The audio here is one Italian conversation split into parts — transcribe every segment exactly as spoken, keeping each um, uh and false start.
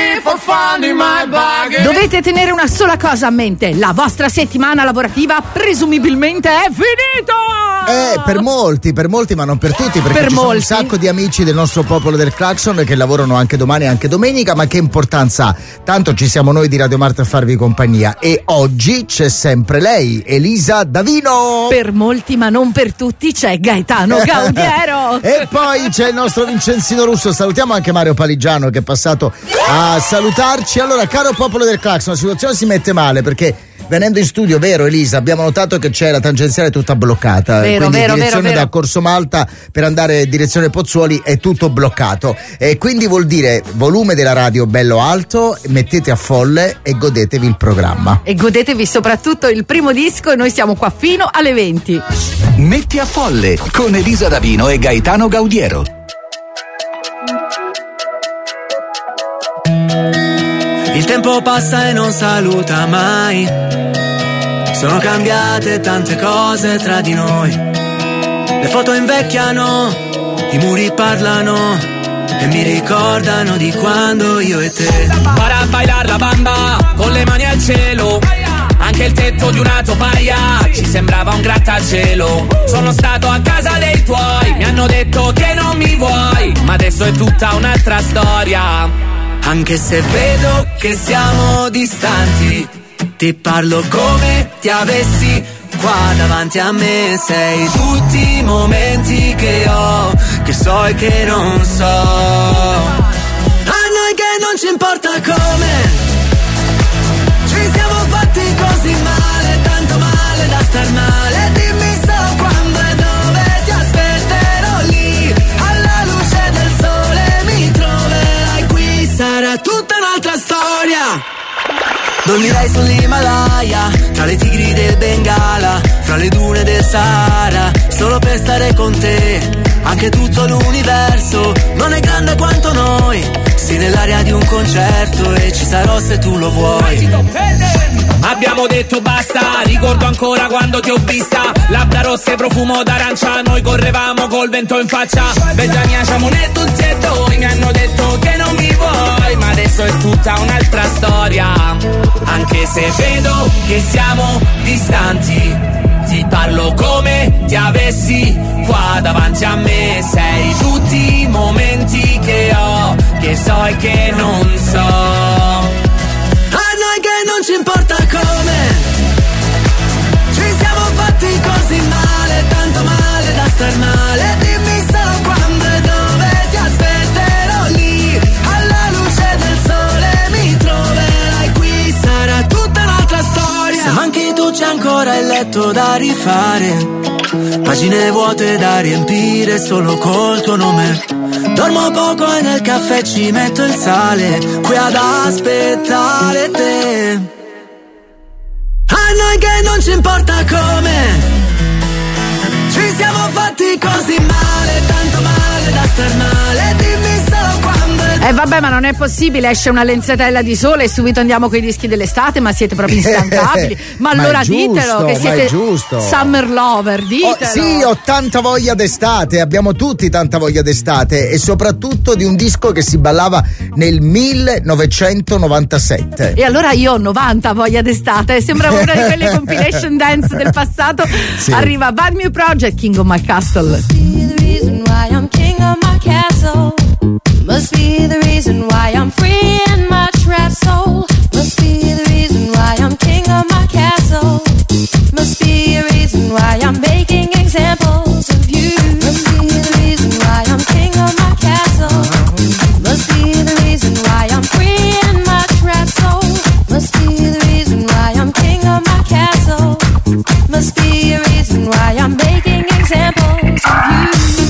me for finding my bargain. Dovete tenere una sola cosa a mente: la vostra settimana lavorativa presumibilmente è finita. Eh, per molti, per molti, ma non per tutti, perché per ci molti. sono un sacco di amici del nostro popolo del Clacson che lavorano anche domani e anche domenica, ma che importanza ha? Tanto ci siamo noi di Radio Marta a farvi compagnia, e oggi c'è sempre lei, Elisa Davino. Per molti, ma non per tutti, c'è Gaetano Gaudiero. E poi c'è il nostro Vincenzino Russo. Salutiamo anche Mario Paligiano che è passato a salutarci. Allora, caro popolo del Clacson, la situazione si mette male perché venendo in studio, vero Elisa, abbiamo notato che c'è la tangenziale tutta bloccata, vero, quindi vero, direzione vero, vero. da Corso Malta per andare in direzione Pozzuoli è tutto bloccato, e quindi vuol dire volume della radio bello alto, mettete a folle e godetevi il programma. E godetevi soprattutto il primo disco, e noi siamo qua fino alle venti. Metti a folle con Elisa Davino e Gaetano Gaudiero. Il tempo passa e non saluta mai. Sono cambiate tante cose tra di noi. Le foto invecchiano, i muri parlano e mi ricordano di quando io e te. Para a bailar la bamba con le mani al cielo. Anche il tetto di una topaia ci sembrava un grattacielo. Sono stato a casa dei tuoi, mi hanno detto che non mi vuoi, ma adesso è tutta un'altra storia. Anche se vedo che siamo distanti, ti parlo come ti avessi qua davanti a me. Sei tutti i momenti che ho, che so e che non so. A noi che non ci importa come ci siamo fatti così male, tanto male da star male. Dimmi solo quando e dove ti aspetterò lì, alla luce del sole mi troverai qui. Sarà tutta un'altra storia. Dormirei sull'Himalaya, tra le tigri del Bengala, fra le dune del Sahara, solo per stare con te. Anche tutto l'universo non è grande quanto noi. Sì, nell'aria di un concerto e ci sarò se tu lo vuoi. Abbiamo detto basta, ricordo ancora quando ti ho vista. Labbra rosse, profumo d'arancia, noi correvamo col vento in faccia. Bella mia, siamo nel tutti e due, mi hanno detto che non mi vuoi, ma adesso è tutta un'altra storia. Anche se vedo che siamo distanti, ti parlo come ti avessi qua davanti a me. Sei tutti i momenti che ho, che so e che non so. A noi che non ci importa come ci siamo fatti così male, tanto male da star male. Dimmi solo quando e dove ti aspetterò lì, alla luce del sole mi troverai qui. Sarà tutta un'altra storia. Se manchi tu c'è ancora il letto da rifare, pagine vuote da riempire solo col tuo nome. Dormo poco e nel caffè ci metto il sale, qui ad aspettare te. A noi che non ci importa come ci siamo fatti così male, tanto male da star male. Dimmi solo quando è... Eh vabbè, ma non è possibile, esce una lenzetella di sole e subito andiamo con i dischi dell'estate, ma siete proprio instancabili. Ma, Ma allora è giusto, ditelo che ma siete è giusto. summer lover, Oh, ditelo. sì, ho tanta voglia d'estate, abbiamo tutti tanta voglia d'estate, e soprattutto di un disco che si ballava nel millenovecentonovantasette. E allora io ho novanta voglia d'estate, sembrava una di quelle compilation dance del passato. Sì. Arriva Bad Mew Project, King of My Castle. The reason why I'm king of my castle must be the reason why I'm free in my trapped soul. Must be the reason why I'm king of my castle. Must be a reason why I'm making examples of you. Must be the reason why I'm king of my castle. Must be the reason why I'm free in my trapped soul. Must be the reason why I'm king of my castle. Must be a reason why I'm making examples of you.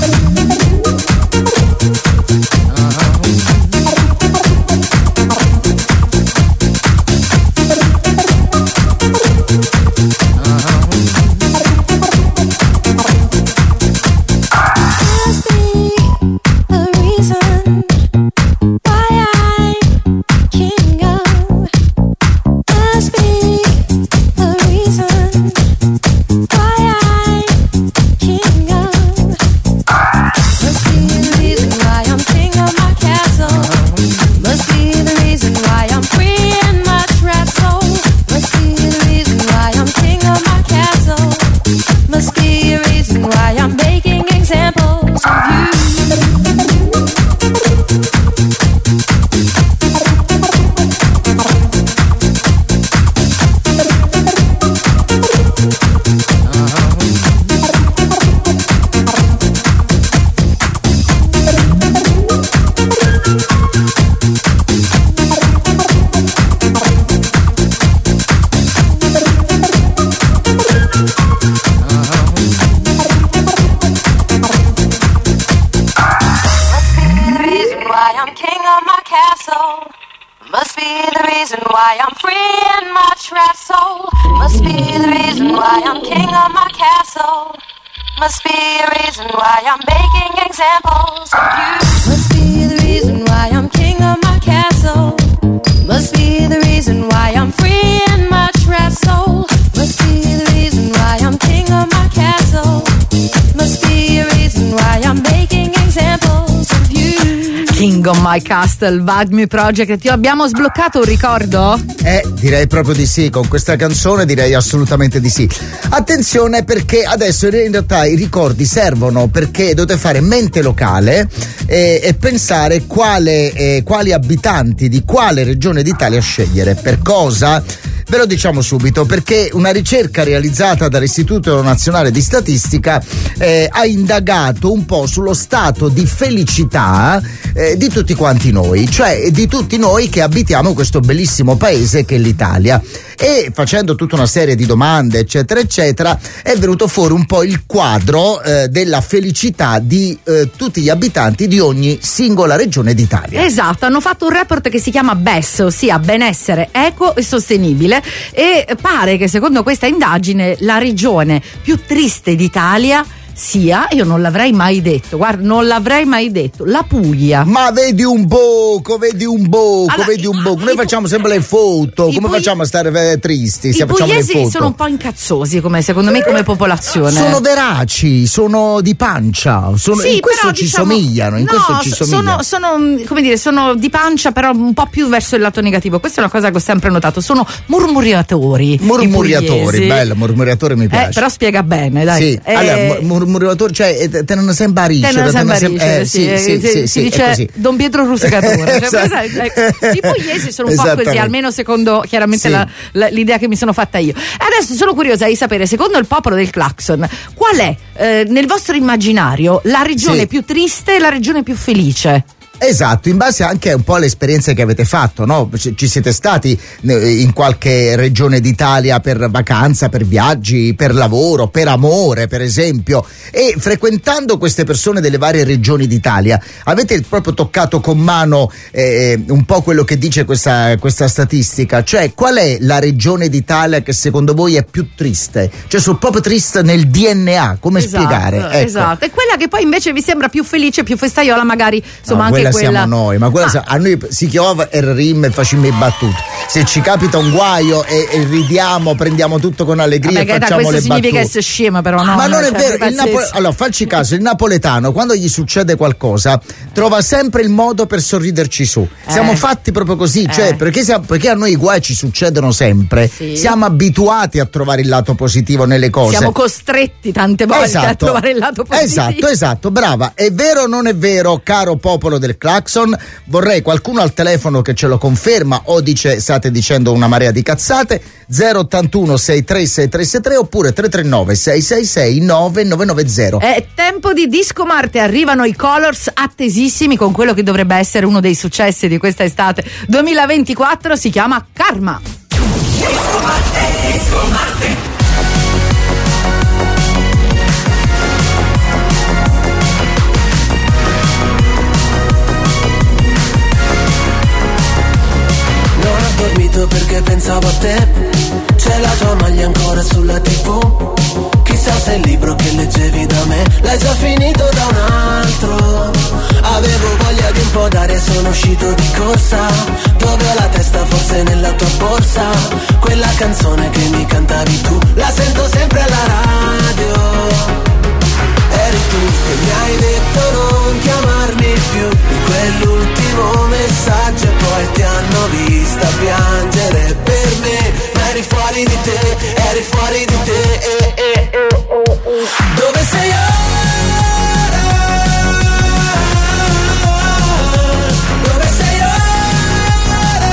castle. Must be the reason why I'm free in my trapped soul. Must be the reason why I'm king of my castle. Must be a reason why I'm making examples of you. Must be the reason why I'm king of my castle. Must be the reason why I'm free in my trapped soul. Must be the reason why I'm king of my castle. Must be a reason why I'm making examples of you. King of My Castle, Wagmi Project. Ti abbiamo sbloccato un ricordo? Eh, direi proprio di sì, con questa canzone direi assolutamente di sì. Attenzione, perché adesso in realtà i ricordi servono perché dovete fare mente locale e, e pensare quale, eh, quali abitanti di quale regione d'Italia scegliere. Per cosa? Ve lo diciamo subito, perché una ricerca realizzata dall'Istituto Nazionale di Statistica eh, ha indagato un po' sullo stato di felicità eh, di tutti quanti noi, cioè di tutti noi che abitiamo questo bellissimo paese che è l'Italia. E facendo tutta una serie di domande eccetera eccetera è venuto fuori un po' il quadro eh, della felicità di eh, tutti gli abitanti di ogni singola regione d'Italia. Esatto, hanno fatto un report che si chiama B E S, ossia benessere equo e sostenibile, e pare che secondo questa indagine la regione più triste d'Italia sia, io non l'avrei mai detto, guarda, non l'avrei mai detto, la Puglia. Ma vedi un poco, vedi un poco, Allora, vedi un poco. Noi i- facciamo sempre le foto, i come pugli- facciamo a stare eh, tristi? I Se facciamo le pugliesi foto. sono un po' incazzosi, come secondo me, come popolazione. Sono veraci, sono di pancia, sono, Sì, in questo però, ci diciamo, somigliano, in no, questo ci so- somigliano. sono, sono, come dire, sono di pancia, però un po' più verso il lato negativo. Questa è una cosa che ho sempre notato. Sono murmuriatori. i Murmuriatori, pugliesi. bello, murmuriatore mi piace. Eh, però spiega bene, dai. Sì, Eh, allora, mu- murmuriatore, cioè eh, te non sembra riccio, Tenero sempre sem- riccio, eh, sì, sì, sì, eh, sì, si sì, è dice così. Don Pietro Russicatore. Cioè, Esatto. sai, I pugliesi sono un po' così, Esattamente. almeno secondo chiaramente Sì. la- la- l'idea che mi sono fatta io. Adesso sono curiosa di sapere, secondo il popolo del Clacson, qual è eh, nel vostro immaginario la regione Sì. più triste e la regione più felice? Esatto, in base anche un po' alle esperienze che avete fatto, no? Ci ci siete stati eh, in qualche regione d'Italia per vacanza, per viaggi, per lavoro, per amore, per esempio, e frequentando queste persone delle varie regioni d'Italia avete proprio toccato con mano eh, un po' quello che dice questa, questa statistica, cioè qual è la regione d'Italia che secondo voi è più triste? Cioè sono proprio triste nel D N A, come Esatto, spiegare? Ecco. esatto. E quella che poi invece vi sembra più felice, più festaiola, magari insomma No, anche quella quella. siamo noi, ma quella Ah, sa- a noi si chiova e rim e facciamo i battute. Se ci capita un guaio e, e ridiamo, prendiamo tutto con allegria vabbè, e che da facciamo questo le significa battute. essere scema, però no. Ma non no, è cioè, vero, il pazzesco. Napo- allora facci caso, il napoletano quando gli succede qualcosa trova sempre il modo per sorriderci su. Siamo Eh. fatti proprio così, cioè Eh. perché, siamo- perché a noi i guai ci succedono sempre. Sì. Siamo abituati a trovare il lato positivo nelle cose. Siamo costretti tante volte a trovare il lato positivo. Esatto, esatto, brava. È vero o non è vero, caro popolo del Clacson? Vorrei qualcuno al telefono che ce lo conferma o dice state dicendo una marea di cazzate. zero ottantuno sessantatré sessantatré oppure tre tre nove sei sei sei nove nove nove zero. È tempo di Disco Marte, arrivano i Colors attesissimi con quello che dovrebbe essere uno dei successi di questa estate duemilaventiquattro, si chiama Karma. Non ho dormito perché pensavo a te. C'è la tua maglia ancora sulla tivù. Chissà se il libro che leggevi da me l'hai già finito da un altro. Avevo voglia di un po' d'aria e sono uscito di corsa. Dove ho la testa forse nella tua borsa. Quella canzone che mi cantavi tu la sento sempre alla radio. Eri tu che mi hai detto non chiamarmi più di quell'ultimo messaggio e poi ti hanno vista piangere per me, ma eri fuori di te, eri fuori di te. Eh, eh, eh, oh, oh. Dove sei ora? Dove sei ora?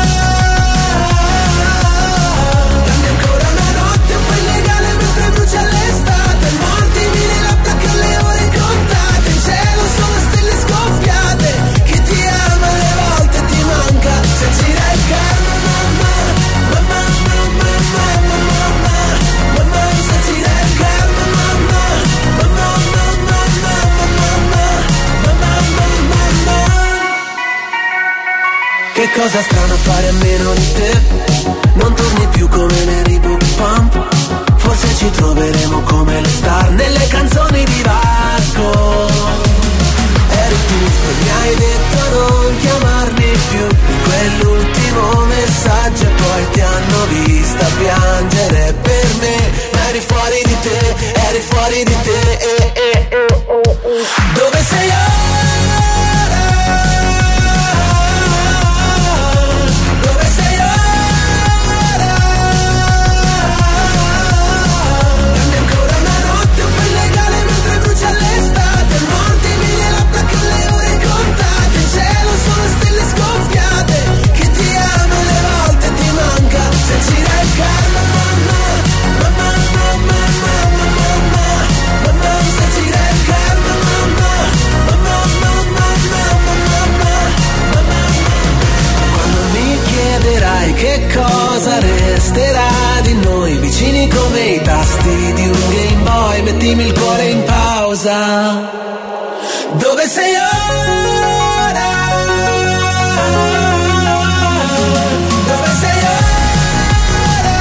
Dammi ancora una notte un po' illegale mentre brucia l'estate. Mordimi le labbra che le ore contate. In cielo sono stelle scoppiate. Chi ti ama alle volte ti manca. Se gira il karma, mamma, mamma, mamma, mamma, mamma. Che cosa strano fare a meno di te. Non torni più come nei reboot pump. Forse ci troveremo come le star nelle canzoni di Vasco. Eri tu e mi hai detto non chiamarmi più. In quell'ultimo messaggio e poi ti hanno vista piangere per me. Ma eri fuori di te, eri fuori di te. eh, eh, eh, eh. Dove sei ora? Dove sei ora? Dammi ancora una notte un po' illegale mentre brucia l'estate. Mordimi le labbra che le ore contate. In cielo sono stelle scoppiate. Chi ti ama le volte ti manca. Se gira il karma, mamma, mamma, mamma, mamma, mamma, mamma, se gira il karma, mamma, mamma, mamma, mamma, mamma, mamma. Quando mi chiederai che cosa resterà di noi, vicini come i tasti di un Game Boy, mettimi il cuore in pausa. Dove sei ora? Dove sei ora?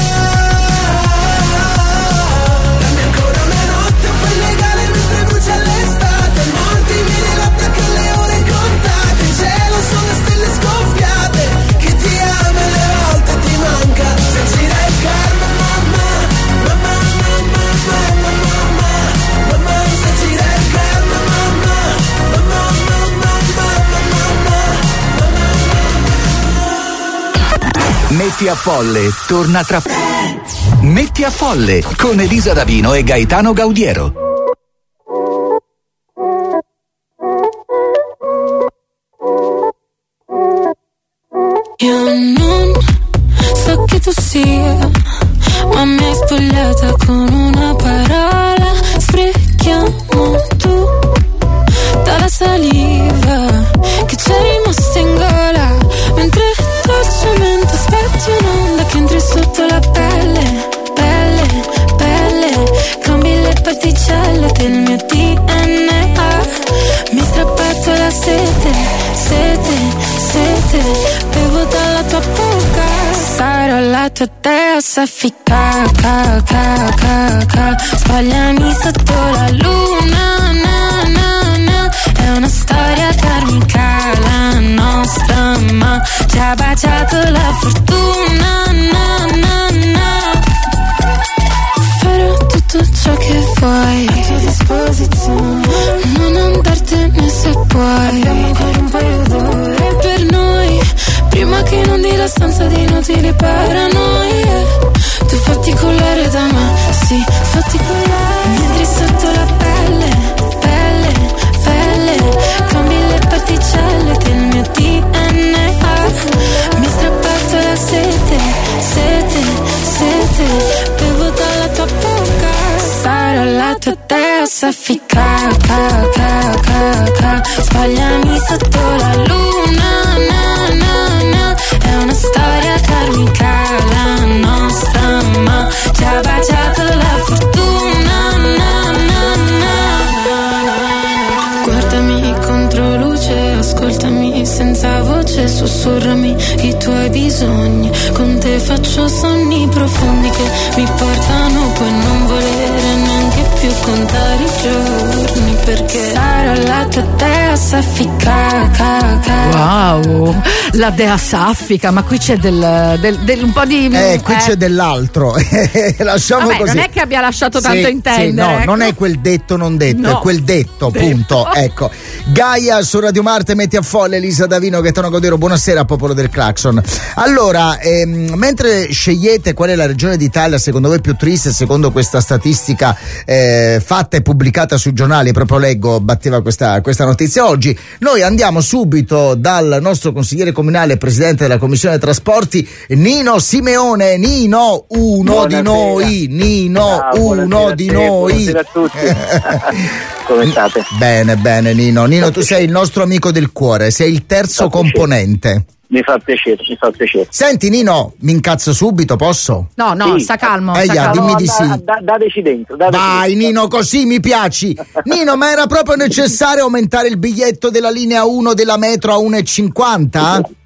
Dammi ancora una notte un po' illegale mentre brucia l'estate. Mordimi le labbra che le ore contate. In cielo sono le stelle scoppiate. Chi ti ama e le volte ti manca. Se gira il karma, mamma, mamma, mamma, mamma, mamma, mamma, se gira il karma, mamma, mamma, mamma, mamma, mamma, mamma. Metti a Folle torna tra Metti a Folle con Elisa Davino e Gaetano Gaudiero. Io non so chi tu sia, ma mi hai spogliata con una parola. Sprechiamo tutta la saliva che c'è rimasta in gola, mentre dolcemente aspetti un'onda che entri sotto la pelle, pelle, pelle. Cambi le particelle del mio D N A. Mi hai strappato la sete, sete, sete. Bevo dalla tua bocca, sarò la tua dea soffica, ca, ca, ca, ca. Spogliami sotto la luna, na, na, na. È una storia karmica la nostra, ma ci ha baciato la fortuna, na, na, na. Farò tutto ciò che vuoi a tua disposizione, non andartene se puoi. Abbiamo ancora un paio d'ore per noi, prima che inondi la stanza di inutili paranoie. Tu fatti collare da me, sì, fatti collare. Mentre sotto la pelle, pelle, pelle. Cambi le particelle del mio D N A. Mi hai strappato la sete, sete, sete. Bevo dalla tua bocca, sarò la tua dea soffica, ca, ca, ca, ca. Spogliami sotto la luna, na, na, na. È una storia karmica la nostra, ma ci ha baciato la fortuna, na, na, na. Guardami contro luce, ascoltami senza voce, sussurrami i tuoi bisogni. Con te faccio sogni profondi che mi portano poi non volere neanche più contare i giorni, perché sarò la tua dea soffica, ca, ca. Wow, la dea saffica, ma qui c'è del, del, del un po' di Eh, qui eh. c'è dell'altro. Lasciamo Vabbè, così. non è che abbia lasciato Sì, tanto sì, intendere. no, ecco. non è quel detto non detto, No. è quel detto, Detto. punto. Ecco. Gaia su Radio Marte, Metti a Folle, Elisa Davino, Gaetano Gaudero, buonasera popolo del Clacson. Allora, ehm, mentre scegliete qual è la regione d'Italia secondo voi più triste, secondo questa statistica eh, fatta e pubblicata sui giornali, proprio leggo, batteva questa, questa notizia oggi, noi andiamo subito dal nostro consigliere comunale e presidente della Commissione Trasporti, Nino Simeone. Nino, uno Buonasera. di noi, Nino, Ah, uno buonasera a di te, noi. buonasera a tutti. Come state? Bene, bene Nino. Nino, tu sei il nostro amico del cuore, sei il terzo Mi fa componente. Mi fa piacere, mi fa piacere. Senti Nino, mi incazzo subito, posso? No, no, Sì. sta calmo. Eh, sta ya, calmo. dimmi No, di da- sì. da- dateci dentro. dateci Vai dentro. Nino, così mi piaci. Nino, ma era proprio necessario aumentare il biglietto della linea uno della metro a uno e cinquanta?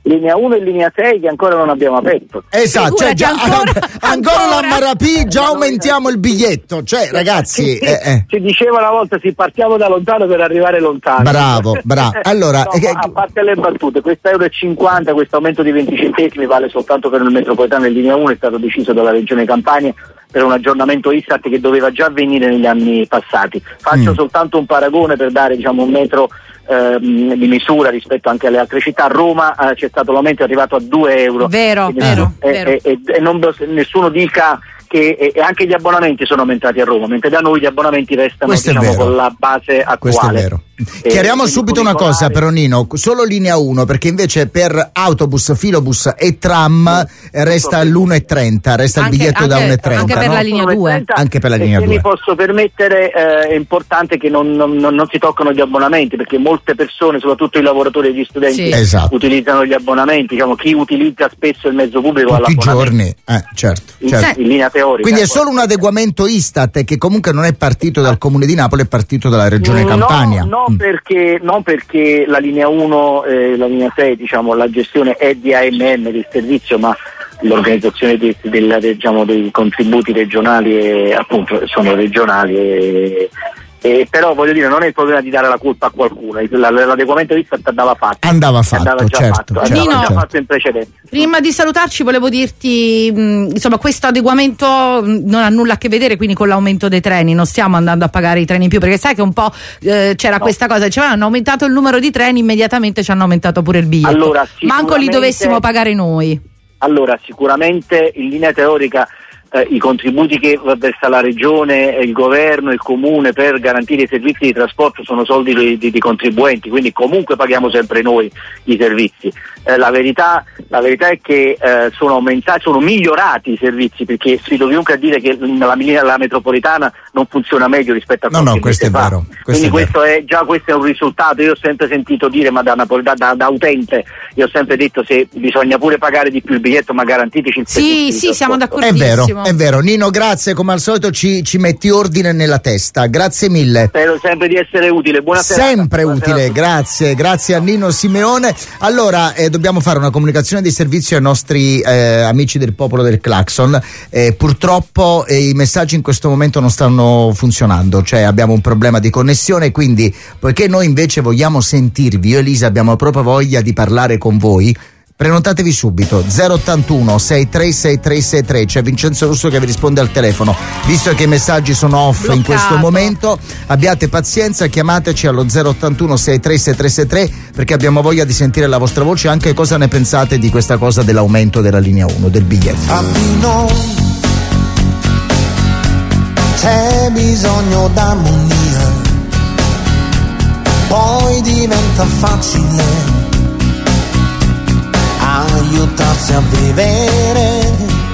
linea uno e linea sei che ancora non abbiamo aperto. Esatto, cioè già, ancora, ancora, ancora. la Marapì, già aumentiamo il biglietto, cioè ragazzi. Sì, eh, eh. Si diceva una volta, si partiamo da lontano per arrivare lontano. Bravo, bravo. Allora, no, eh, a parte le battute, questo euro e cinquanta, questo aumento di venti centesimi vale soltanto per il metropolitano in linea uno, è stato deciso dalla Regione Campania per un aggiornamento Istat che doveva già avvenire negli anni passati. Faccio mm. soltanto un paragone per dare, diciamo, un metro ehm, di misura rispetto anche alle altre città. A Roma eh, c'è stato l'aumento, è arrivato a due euro. Vero, Quindi, vero, e, vero. E, e, e non nessuno dica che e, e anche gli abbonamenti sono aumentati a Roma, mentre da noi gli abbonamenti restano, diciamo, con la base attuale. Questo è vero. E Chiariamo subito una cosa però, Nino, solo linea uno, perché invece per autobus, filobus e tram resta l'uno e trenta, resta Anche- il biglietto da anche- uno e trenta, anche per no? la linea due. Anche per la E linea se due. mi posso permettere, eh, è importante che non, non- non- non si toccano gli abbonamenti, perché molte persone, soprattutto i lavoratori e gli studenti, Sì. Esatto. utilizzano gli abbonamenti. Diciamo, chi utilizza spesso il mezzo pubblico ha Tutti i l'abbonamento. giorni, eh, certo, In, certo. in linea teorica. Quindi è solo un adeguamento Istat che comunque non è partito dal Comune di Napoli, è partito dalla Regione No, Campania. No, Mm. perché, non perché la linea uno e la linea sei, diciamo, la gestione è di A M M del servizio, ma l'organizzazione dei, del, diciamo, dei contributi regionali e, appunto, sono regionali e, e però voglio dire, non è il problema di dare la colpa a qualcuno, la- l'adeguamento di Istat andava fatto. Andava fatto, andava già certo, fatto, certo, andava già certo. fatto in precedenza. Prima di salutarci volevo dirti, mh, insomma, questo adeguamento mh, non ha nulla a che vedere quindi con l'aumento dei treni, non stiamo andando a pagare i treni in più, perché sai che un po' eh, c'era No. questa cosa, dicevano hanno aumentato il numero di treni, immediatamente ci hanno aumentato pure il biglietto. Allora, Manco li sicuramente- dovessimo pagare noi. Allora, sicuramente in linea teorica eh, i contributi che versa la regione, il governo, il comune per garantire i servizi di trasporto sono soldi di, di- di contribuenti, quindi comunque paghiamo sempre noi i servizi. Eh, la verità, la verità è che eh, sono aumentati, sono migliorati i servizi, perché sfido chiunque a dire che la, linea- la metropolitana non funziona meglio rispetto a No, qualche no, questo mese è fa. vero, questo Quindi è questo è già questo è un risultato. Io ho sempre sentito dire, ma da, Napoli- da, da, da utente, io ho sempre detto, se bisogna pure pagare di più il biglietto, ma garantiteci il Sì, servizio di sì, siamo trasporto. È vero, d'accordissimo. è vero. Nino, grazie, come al solito ci, ci metti ordine nella testa. Grazie mille. Spero sempre di essere utile. Buonasera. Sempre utile, grazie, grazie a Nino Simeone. Allora, eh, dobbiamo fare una comunicazione di servizio ai nostri eh, amici del popolo del Clacson. Eh, purtroppo eh, i messaggi in questo momento non stanno funzionando, cioè abbiamo un problema di connessione, quindi poiché noi invece vogliamo sentirvi, io e Elisa abbiamo proprio voglia di parlare con voi, prenotatevi subito zero ottantuno sei tre sei tre sei tre, c'è Vincenzo Russo che vi risponde al telefono. Visto che i messaggi sono off in Bloccato. questo momento, abbiate pazienza, chiamateci allo zero ottantuno sei tre sei tre sei tre perché abbiamo voglia di sentire la vostra voce, anche cosa ne pensate di questa cosa dell'aumento della linea uno, del biglietto. Fabino, c'è bisogno d'armonia, poi diventa facile aiutarsi a vivere.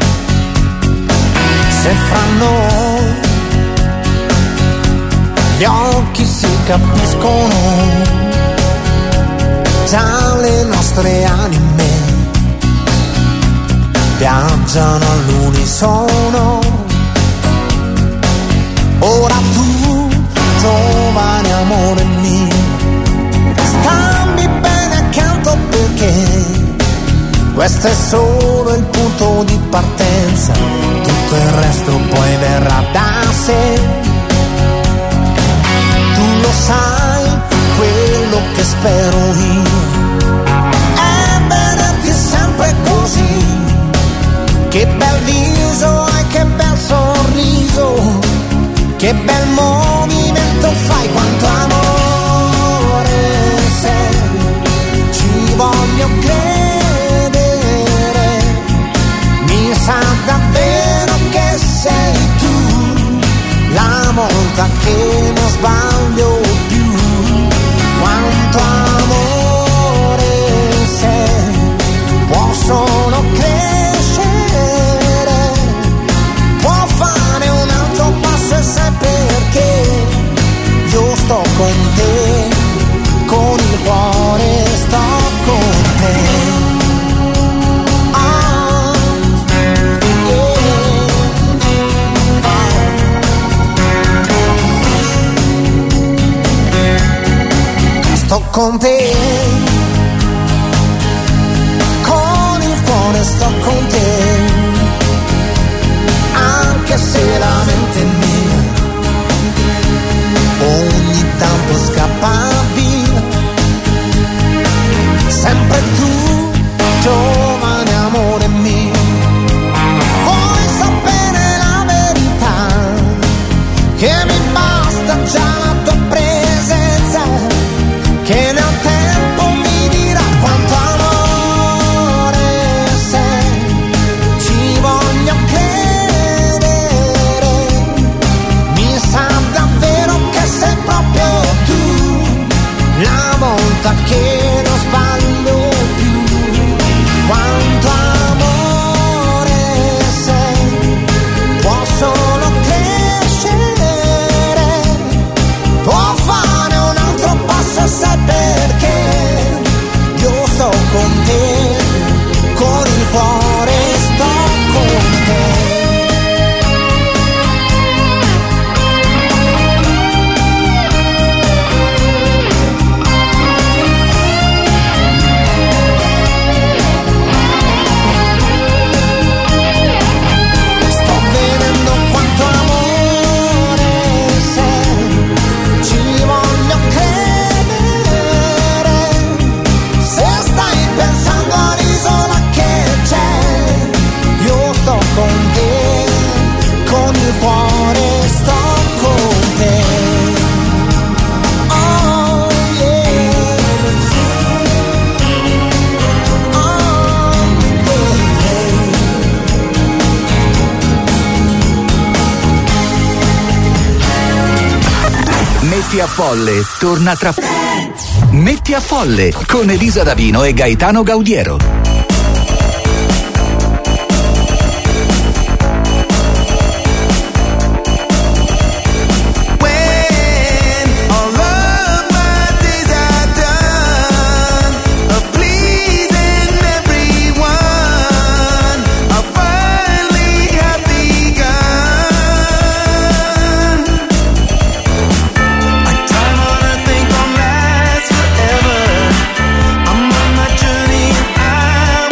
Se fra noi gli occhi si capiscono, già le nostre anime viaggiano all'unisono. Ora tu, giovane amore mio, stammi bene accanto, perché questo è solo il punto di partenza, tutto il resto poi verrà da sé. Tu lo sai, quello che spero io è vederti sempre così. Che bel viso e che bel sorriso, che bel movimento fai, quanto amore sei, ci voglio credere. Mi sa davvero che sei tu la volta che non sbaglio più. Quanto amore sei, può solo crescere, può fare un altro passo, e sai perché? Io sto con te, con il cuore sto con te. Sto con te, sto con te, anche se la mente è mia ogni tanto scappa via, sempre tu, giovane amore mio. Vuoi sapere la verità? Che mi basta già la tua presenza, che nel tempo mi dirà quanto amore sei. Ci voglio credere, mi sa davvero che sei proprio tu, la volta che non sbaglio più. Quanto amore sei, può solo crescere, può fare un altro passo, sai perché? Io sto con te, con il cuore sto con te. Sto vedendo quanto amore sei, ci voglio credere. Se stai pensando all'isola che c'è, io sto con te, con il cuore sto con te. Oh yeah, oh yeah. Metti a Folle torna tra Metti a Folle con Elisa Davino e Gaetano Gaudiero. I'm on my journey and I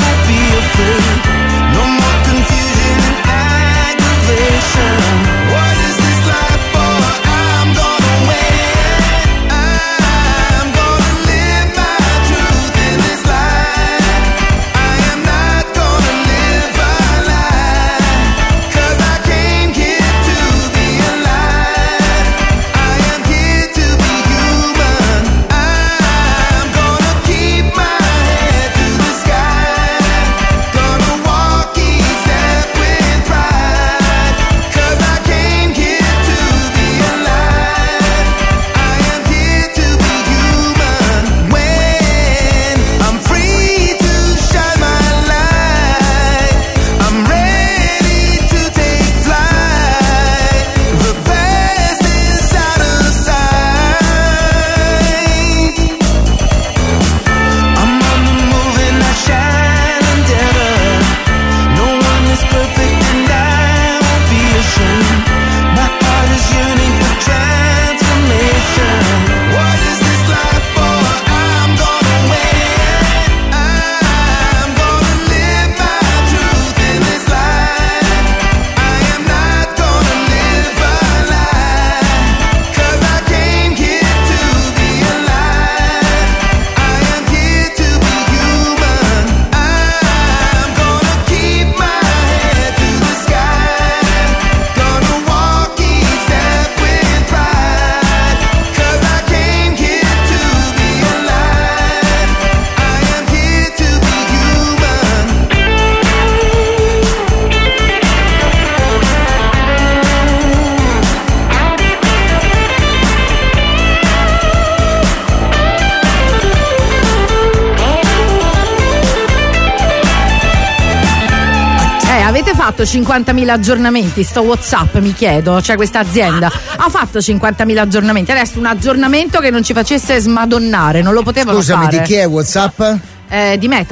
avete fatto cinquantamila aggiornamenti? Sto WhatsApp, mi chiedo, cioè questa azienda ha fatto cinquantamila aggiornamenti, adesso un aggiornamento che non ci facesse smadonnare, non lo potevano Scusami, fare. di chi è WhatsApp? Eh, di Meta.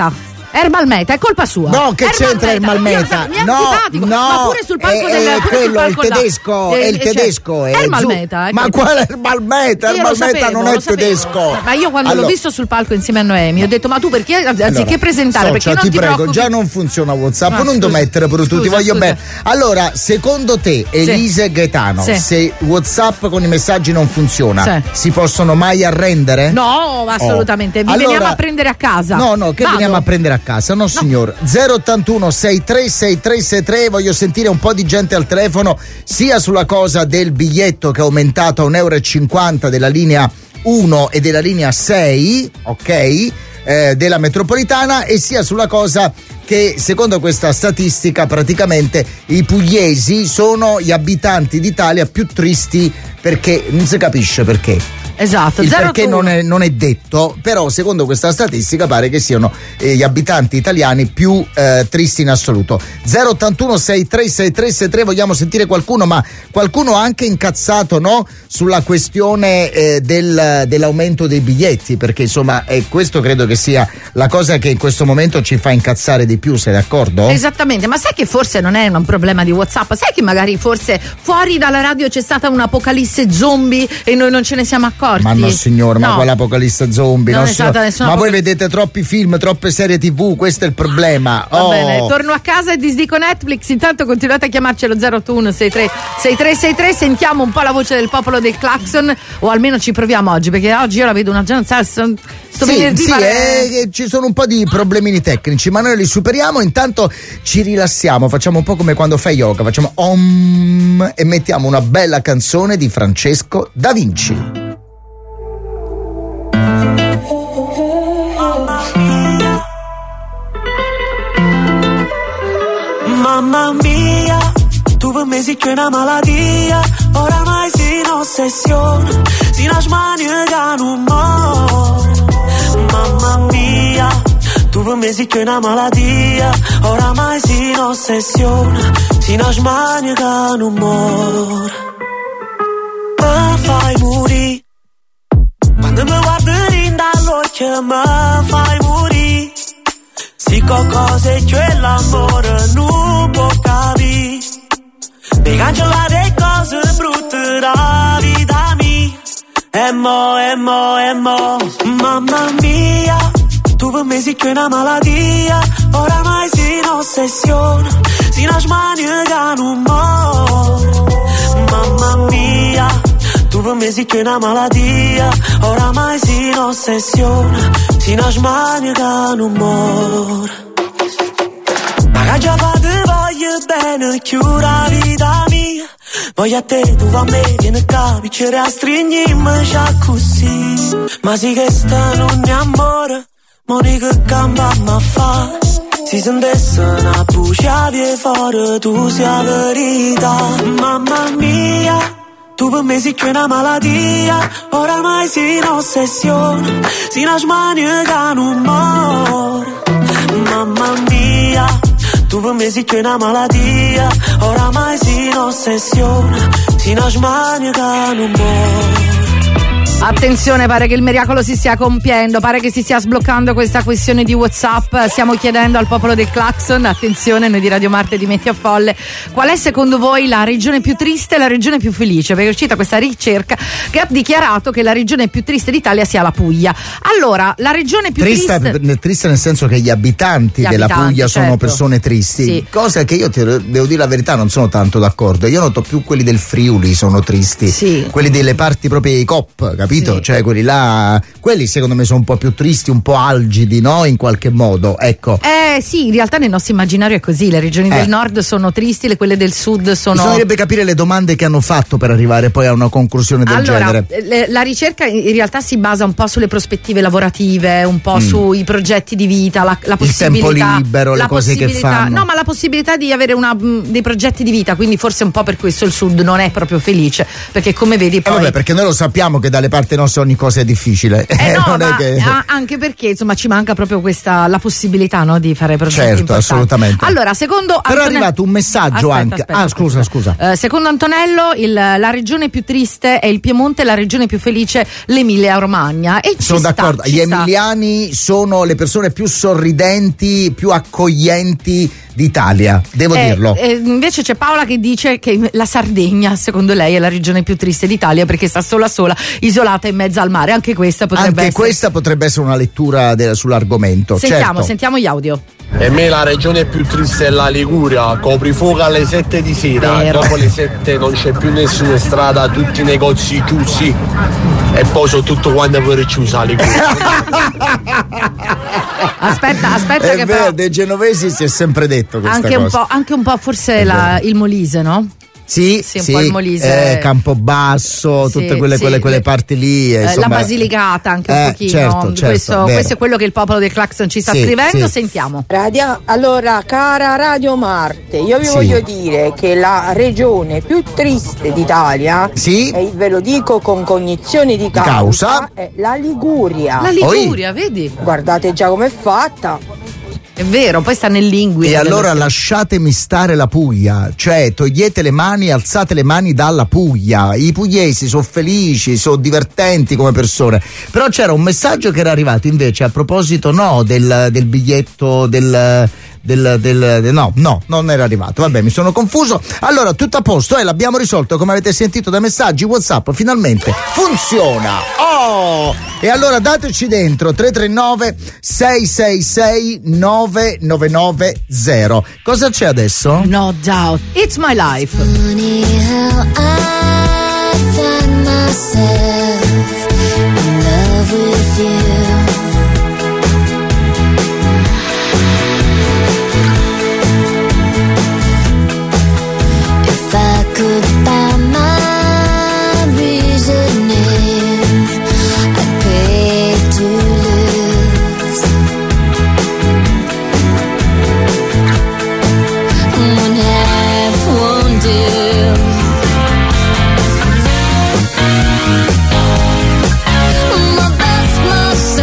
Erbalmeta, è colpa sua. No, che c'entra Erbalmeta? Mi è no, antipatico, no, ma pure sul palco è, del è pure quello, sul palco il là. tedesco, Eh, è il cioè, tedesco. È Erbalmeta, giù. Ma ecco. quale Erbalmeta? Io lo Erbalmeta sapevo, non lo è sapevo. tedesco. Ma io quando Allora, l'ho visto sul palco insieme a Noemi ho detto ma tu perché anziché allora, presentare Socia, perché non ti ti prego, preoccupi? già non funziona WhatsApp, Ah, non scusa. devo mettere per tu, ti Scusa, voglio scusa. bene. Allora, secondo te, Elisa e Gaetano, Sì. se WhatsApp con i messaggi non funziona, Sì. si possono mai arrendere? No, assolutamente. Vi Allora- veniamo a prendere a casa. No, no, che Vado. veniamo a prendere a casa? No, signor. zero ottantuno sessantatré sessantatré, voglio sentire un po' di gente al telefono, sia sulla cosa del biglietto che è aumentato a un euro e cinquanta della linea uno e della linea sei, ok? Eh, della metropolitana, e sia sulla cosa che secondo questa statistica praticamente i pugliesi sono gli abitanti d'Italia più tristi, perché non si capisce perché. Esatto, Il zero perché otto uno. non è, non è detto, però secondo questa statistica pare che siano eh, gli abitanti italiani più eh, tristi in assoluto. zero ottantuno sessantatré sessantatré sessantatré, vogliamo sentire qualcuno, ma qualcuno anche incazzato, no? Sulla questione eh, del, dell'aumento dei biglietti, perché insomma eh, questo credo che sia la cosa che in questo momento ci fa incazzare di più, sei d'accordo? Esattamente, ma sai che forse non è un problema di WhatsApp? Sai che magari forse fuori dalla radio c'è stata un'apocalisse zombie e noi non ce ne siamo accorti? Ma no signor, ma No. quale apocalisse zombie? Non no, è stata signor. nessuna Ma voi apocalisse. vedete troppi film, troppe serie tivù, questo è il problema. Va oh. bene, torno a casa e disdico Netflix. Intanto continuate a chiamarci allo zero otto uno sessantatré sessantatré sessantatré, sentiamo un po' la voce del popolo del clacson, o almeno ci proviamo oggi, perché oggi io la vedo una giornata, sto, sto Sì, venerdì sì, pare- eh, ci sono un po' di problemini tecnici, ma noi li superiamo. Intanto ci rilassiamo, facciamo un po' come quando fai yoga, facciamo om e mettiamo una bella canzone di Francesco Da Vinci. Mamma mia, tu per me sei che una malattia, oramai si un'ossessione, si una smania che non muore. Mamma mia, tu per me sei che una malattia, oramai si un'ossessione, si una smania che non muore. Mi fai morire, quando mi guardi dall'occhio mi fai morire. Si qualcosa è quell'amore non può capire, mi cancella le cose brutte da vita mia. E mo, e mo, e mo, mamma mia, tu per me sei che una malattia, oramai sei un'ossessione, sei una smania che non muore. Mamma mia, tu per me sei che una malattia, oramai sei un'ossessione, sei una smania che non muore. Ma che già fate voglio bene, chiura vita mia, voglio a te, tu a me, vieni qua, piccere a stringimmi già così. Ma sì che sta non è amore, Monica gamba ma fa, si sentesse una bruciavi fuori, tu sei la verità. Mamma mia, tu per me sei che una malattia, oramai sei un'ossessione, sei una smania che non muore. Mamma mia, tu per me sei che una malattia, oramai sei un'ossessione, sei una smania che non muore. Attenzione, pare che il miracolo si stia compiendo, pare che si stia sbloccando questa questione di WhatsApp. Stiamo chiedendo al popolo del clacson, attenzione, noi di Radio Marte di Metti a Folle, qual è secondo voi la regione più triste e la regione più felice? Perché è uscita questa ricerca che ha dichiarato che la regione più triste d'Italia sia la Puglia. Allora, la regione più Trista, triste... triste nel senso che gli abitanti Gli della abitanti, Puglia sono certo. persone tristi, Sì. cosa che io ti devo dire la verità non sono tanto d'accordo. Io noto più quelli del Friuli sono tristi, Sì. quelli delle parti proprio dei Coop, capito? Sì. Cioè quelli là, quelli secondo me sono un po' più tristi, un po' algidi, no? In qualche modo, ecco. Eh sì, in realtà nel nostro immaginario è così, le regioni Eh. del nord sono tristi, le quelle del sud sono... Bisognerebbe capire le domande che hanno fatto per arrivare poi a una conclusione del Allora, genere. le- la ricerca in realtà si basa un po' sulle prospettive lavorative, un po' Mm. sui progetti di vita, la, la Il tempo possibilità libero, le la cose che possibilità- fanno. No, ma la possibilità di avere una, mh, dei progetti di vita, quindi forse un po' per questo il sud non è proprio felice, perché come vedi Eh poi vabbè, perché noi lo sappiamo che dalle parti parte i nostri ogni cosa è difficile. Eh no, non ma è che... anche perché insomma ci manca proprio questa la possibilità, no, di fare progetti Certo, importanti. assolutamente. Allora, secondo Però Antone- è arrivato un messaggio Aspetta, anche. aspetta, ah, aspetta. scusa, scusa. Eh, secondo Antonello, il- la regione più triste è il Piemonte, la regione più felice l'Emilia Romagna. E ci Sono sta, d'accordo, ci gli sta. emiliani sono le persone più sorridenti, più accoglienti d'Italia, devo Eh, dirlo. eh, invece c'è Paola che dice che la Sardegna, secondo lei, è la regione più triste d'Italia perché sta sola sola, isolata in mezzo al mare. Anche questa potrebbe Anche essere. questa potrebbe essere una lettura de- sull'argomento. Sentiamo, certo. sentiamo gli audio. Per me la regione più triste è la Liguria, coprifuoco alle sette di sera, Vero. dopo le sette non c'è più nessuna strada, tutti i negozi chiusi e poi sono tutto quanto per chiusa la Liguria. Aspetta, aspetta È che vero, però dei genovesi si è sempre detto questa anche un cosa. po', anche un po' forse È la- il Molise, no? Sì, Sì, un sì, po' il Molise. eh, Campobasso, Sì, tutte quelle, sì, quelle, quelle le- parti lì. Eh, insomma. la Basilicata anche Eh, un pochino. certo, certo, questo, vero. questo è quello che il popolo del Claxon ci sta Sì, scrivendo. sì. Sentiamo. Radio, allora, cara Radio Marte, io vi Sì. voglio dire che la regione più triste d'Italia, Sì. e ve lo dico con cognizione di causa, causa? è la Liguria. La Liguria, vedi? Guardate già com'è fatta. È vero, poi sta nell'inguine. E dello- allora lasciatemi stare la Puglia, cioè togliete le mani, alzate le mani dalla Puglia. I pugliesi sono felici, sono divertenti come persone. Però c'era un messaggio che era arrivato invece a proposito no del, del biglietto del, del, del, del- no, no, non era arrivato. Vabbè, mi sono confuso. Allora, tutto a posto, eh, l'abbiamo risolto come avete sentito dai messaggi WhatsApp, finalmente funziona. Oh! E allora dateci dentro tre tre nove sei sei sei nove nove nove zero. Cosa c'è adesso? No doubt. It's my life. Funny how I find myself in love with you. If I could find my reasoning, I'd pay to lose. One half won't do. My best, my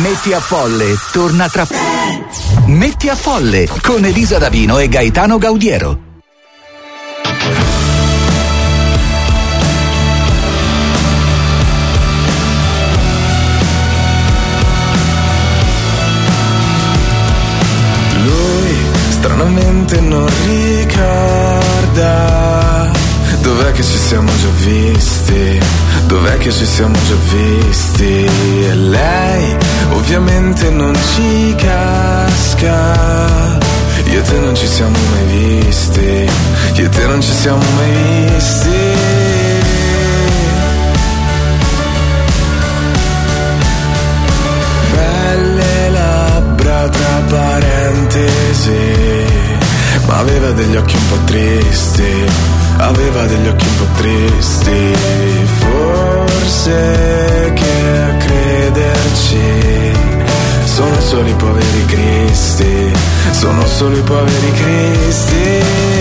Metti a Folle torna tra Metti a Folle con Elisa Davino e Gaetano Gaudiero. Lui stranamente non ricorda dov'è che ci siamo già visti, dov'è che ci siamo già visti. E lei ovviamente non ci casca. Io e te non ci siamo mai visti, io e te non ci siamo mai visti. Belle labbra tra parentesi, ma aveva degli occhi un po' tristi, aveva degli occhi un po' tristi. Forse che a crederci sono solo i poveri cristi, sono solo i poveri cristi.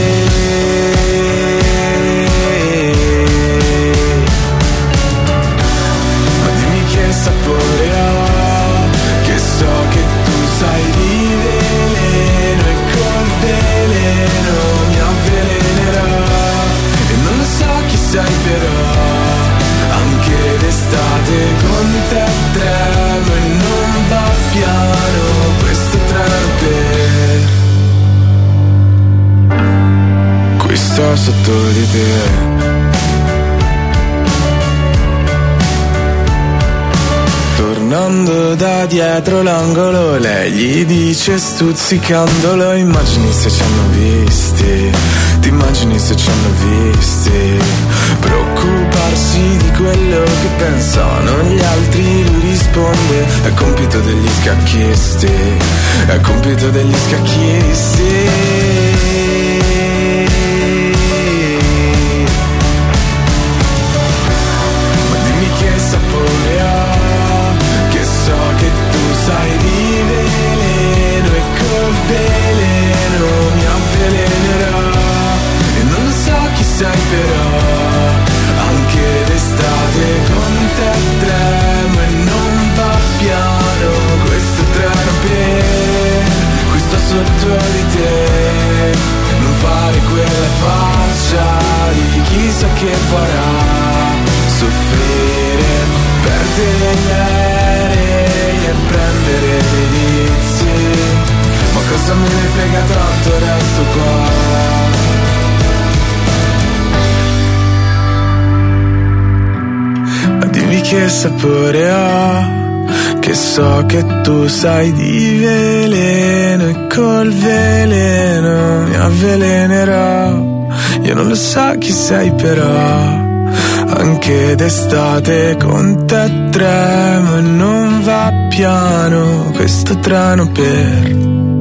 Ma dimmi che sapore ha, che so che tu sai di veleno e col veleno mi avvelenerà. E non lo so chi sei però, anche d'estate con te tremo e non va piano questo treno per qui sto sotto di te. Tornando da dietro l'angolo, lei gli dice stuzzicandolo: immagini se ci hanno visti, ti immagini se ci hanno visti. Preoccuparsi di quello che pensano gli altri, lui risponde: è compito degli scacchisti, è compito degli scacchisti. Sai di veleno e col veleno mi avvelenerà. E non lo so chi sei però, anche d'estate con te tremo e non va piano questo treno per qui sto sotto di te. Non fare quella faccia di chissà che farà soffrire, perdere gli aerei e prendere dei vizi, ma cosa me ne frega tanto, resto qua. Ma dimmi che sapore ha, che so che tu sai di veleno e col veleno mi avvelenerà. Io non lo so chi sei però, anche d'estate con te tremo e non va piano questo treno per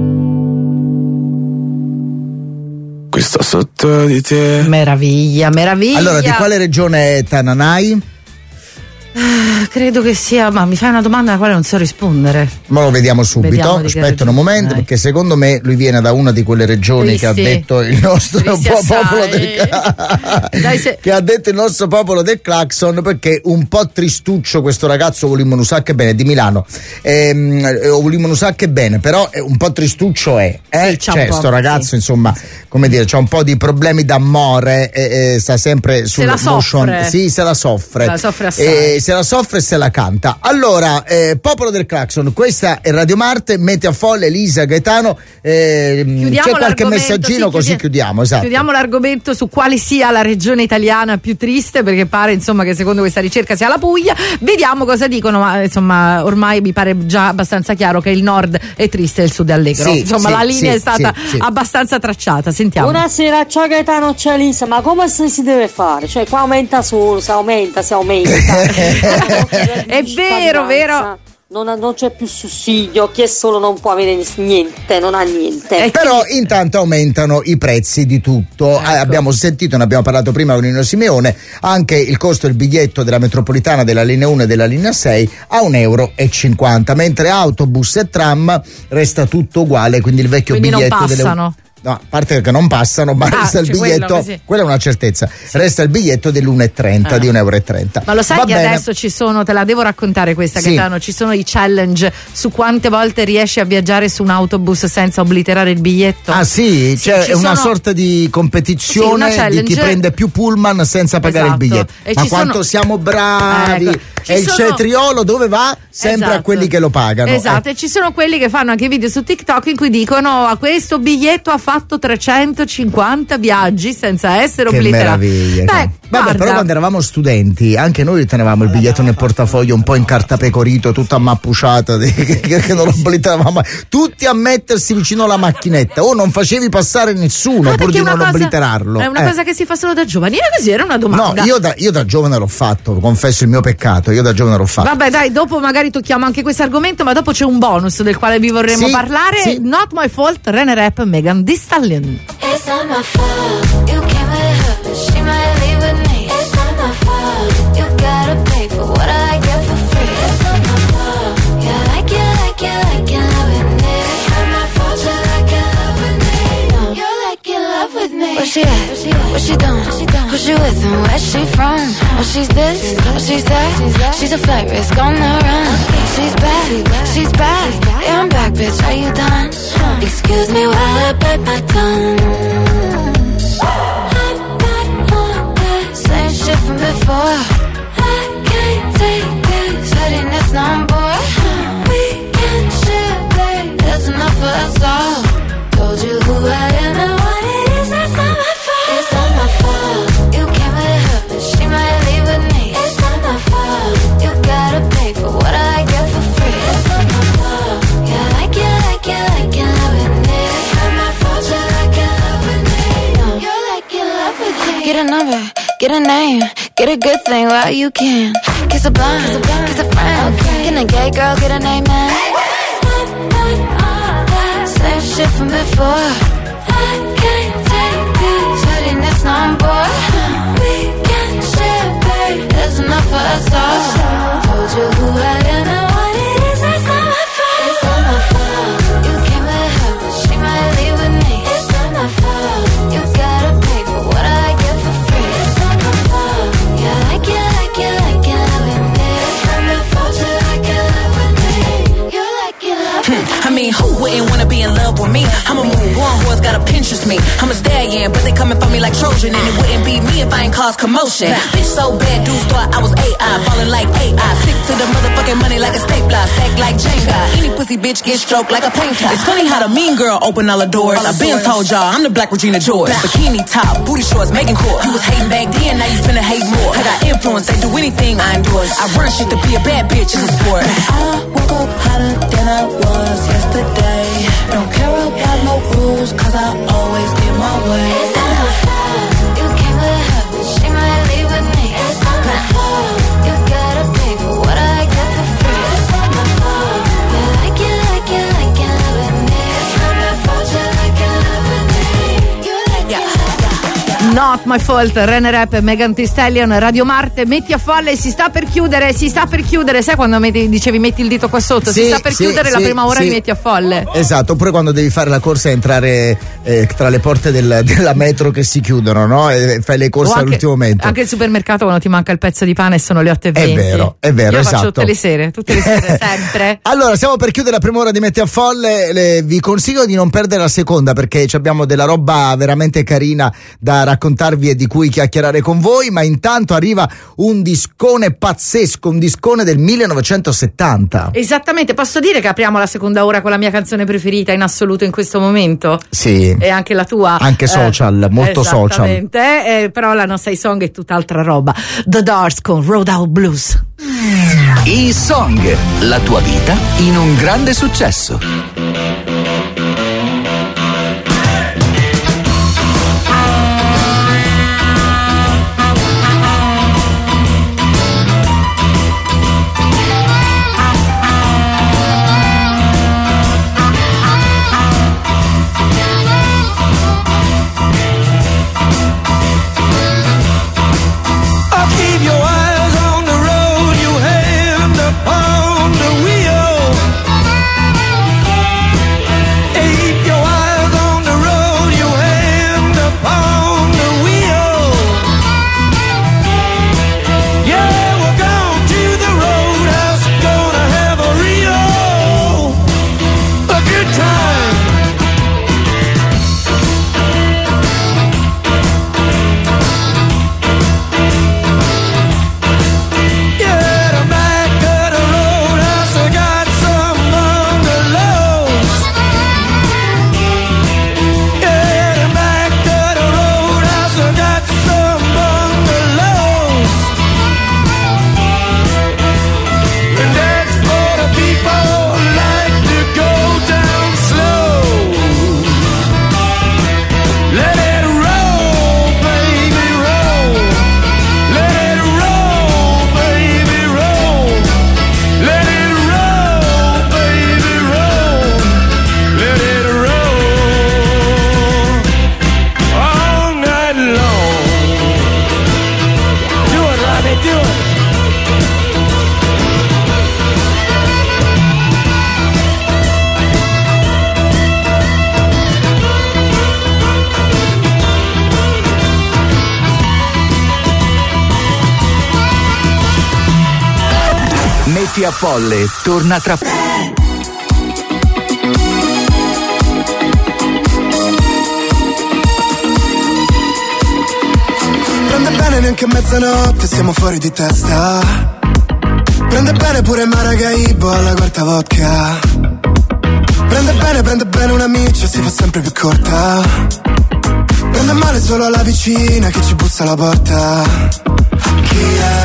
qui sto sotto di te. Meraviglia, meraviglia. Allora, di quale regione è Tananai? Ah, credo che sia, ma mi fai una domanda alla quale non so rispondere. Ma lo vediamo subito. Vediamo Aspetta un momento, dai. Perché secondo me lui viene da una di quelle regioni Tristi. che ha detto il nostro Tristi po- assai. popolo del Dai, se... che ha detto il nostro popolo del clacson, perché un po' tristuccio questo ragazzo, volimo un sacco bene, di Milano. Ehm, volimo un sacco bene, però un po' tristuccio è, eh? Sì, c'ha cioè un po', sto ragazzo, sì. insomma, come dire, c'ha un po' di problemi d'amore, e, e sta sempre sul la motion. soffre. Sì, se la soffre. Se la soffre assai. E se la soffre e se la canta. Allora, eh, popolo del clacson, questa è Radio Marte, Metti a Folle, Elisa, Gaetano, eh, c'è qualche messaggino, sì, così chiudi- chiudiamo, esatto. Chiudiamo l'argomento su quale sia la regione italiana più triste, perché pare insomma che secondo questa ricerca sia la Puglia. Vediamo cosa dicono, ma insomma ormai mi pare già abbastanza chiaro che il nord è triste e il sud è allegro. Sì, insomma sì, la linea sì, è stata sì, sì. abbastanza tracciata. Sentiamo. Buonasera, ciao Gaetano, ciao Elisa, ma come si si deve fare? Cioè qua aumenta solo, si aumenta, si aumenta. È vero, vero. Non, ha- non c'è più sussidio, chi è solo non può avere niente, non ha niente. Eh, però intanto aumentano i prezzi di tutto. Ecco. Eh, abbiamo sentito, ne abbiamo parlato prima con Nino Simeone, anche il costo del biglietto della metropolitana della linea uno e della linea sei a un euro e cinquanta, mentre autobus e tram resta tutto uguale, quindi il vecchio Quindi non biglietto delle passano. No, a parte che non passano, ma Ah, resta il c'è biglietto, quello, sì. quella è una certezza. Resta il biglietto dell'uno e trenta, Ah. di un euro e trenta. Ma lo sai Va che bene. adesso ci sono, te la devo raccontare questa, Sì. Gaetano, ci sono i challenge su quante volte riesci a viaggiare su un autobus senza obliterare il biglietto. Ah sì, cioè ci è una sono- sorta di Sì, una competizione di challenge. chi prende più pullman senza pagare Esatto. il biglietto. E Ma ci quanto sono- siamo bravi! Ecco, ci E il sono- cetriolo dove va? Sempre a Esatto. quelli che lo pagano. Esatto, e ci sono quelli che fanno anche video su TikTok in cui dicono a questo biglietto ha fatto trecentocinquanta viaggi senza essere Che obliterato. meraviglia. Beh, Vabbè, guarda, però quando eravamo studenti anche noi tenevamo il biglietto nel portafoglio un po' incartapecorito, tutto ammappuciato, che, che non lo obliteravamo mai. Tutti a mettersi vicino alla macchinetta, o non facevi passare nessuno ah, pur perché di è una non cosa- obliterarlo. È una Eh. cosa che si fa solo da giovani. Era così, era una No, domanda. io da, io da giovane l'ho fatto, confesso il mio peccato, io da giovane l'ho fatto. Vabbè, dai, dopo magari tocchiamo anche questo argomento, ma dopo c'è un bonus del quale vi vorremmo Sì, parlare. sì. Not My Fault, Rene Rap, Megan Thee Stallion. It's not my fault. You came with her, but she might leave with me. It's not my fault. You gotta pay for what I get for free. It's not my fault. You like it, like it, like it, love with me. It's not my fault. You like it, love with me. No, you like it, love with me. Where she at? What she doing? Who she with and where she from? Oh, she's this, oh, she's that. She's a flight risk on the run. She's back, she's back. Yeah, I'm back, bitch. Are you done? Excuse me while I bite my tongue. I'm not on that same shit from before. I can't take this headiness no more. We can share, babe. There's enough for us all. Told you who I am and what it is. That's not my fault. It's not my fault. You came with her, but she might leave with me. It's not my fault. You gotta pay for what I get for free. It's not my fault. Yeah, like it, like it, like it, love with me. It's not my fault. You like it, love with me. No, you like it, love with me. Get a number, get a name, get a good thing while you can. Kiss a blind, kiss a friend. Get a gay girl, get a name, man. Same shit from before. I can't take this headiness no more. We can share, babe. There's enough for us all. Told you who I am and what it is. That's not my fault. It's not my fault. You came with her, but she might leave with me. It's not my fault. You gotta pay for what I get for free. It's not my fault. Yeah, like it, like it, like it, love with me. It's not my fault. You like it, love with me. You like it, love with me. I mean, who wouldn't wanna be in love with me? I'm a move on, who's gotta Pinterest me. I'm a stallion, but they coming for me like Trojan, and it wouldn't be me if I ain't cause commotion. Bitch so bad, dudes thought I was A I, falling like A I. Stick to the motherfucking money like a stapler, stack like Jenga. Any pussy bitch get stroked like a painter. It's funny how the mean girl open all the doors. I been told y'all I'm the Black Regina George. Bikini top, booty shorts, making court. You was hating back then, now you finna hate more. I got influence, they do anything I endorse. I run shit to be a bad bitch, it's a sport. I woke up hotter than I was yesterday. Don't care about no rules, cause I always get my way. It's not my fault. You came with her, but she might leave with me. It's not my fault. You gotta pay for what I get for free. It's not my fault. You like it, like it, like it, love with me. It's not my fault. You like it, love with me. You like it, love with me. Not My Fault, Rene Rap, Megan Thee Stallion, Radio Marte, metti a folle, si sta per chiudere, si sta per chiudere, sai quando metti- dicevi metti il dito qua sotto, si Sì, sta per sì, chiudere la sì, prima ora sì. di Metti a Folle. Esatto, oppure quando devi fare la corsa e entrare eh, tra le porte del- della metro che si chiudono, no? E fai le corse O anche- all'ultimo momento. Anche il supermercato quando ti manca il pezzo di pane e sono le otto e È venti. vero, è vero, Io esatto. faccio tutte le sere, tutte le sere, sempre. Allora, stiamo per chiudere la prima ora di Metti a Folle. Le- vi consiglio di non perdere la seconda perché ci abbiamo della roba veramente carina da raccontarvi e di cui chiacchierare con voi. Ma intanto arriva un discone pazzesco, un discone del millenovecentosettanta. Esattamente, posso dire che apriamo la seconda ora con la mia canzone preferita in assoluto in questo momento? Sì. E anche la tua. Anche social, molto social. Esattamente, eh, però la nostra song è tutt'altra roba. The Doors con Roadhouse Blues. E-Song, la tua vita in un grande successo. I'll keep your eyes on the road, your hand upon the wheel. Metti a Folle torna tra poco. Prende bene neanche a mezzanotte, siamo fuori di testa. Prende bene pure Maracaibo alla quarta vodka. Prende bene, prende bene un amico, si fa sempre più corta. Prende male solo la vicina che ci bussa alla porta. Chi è?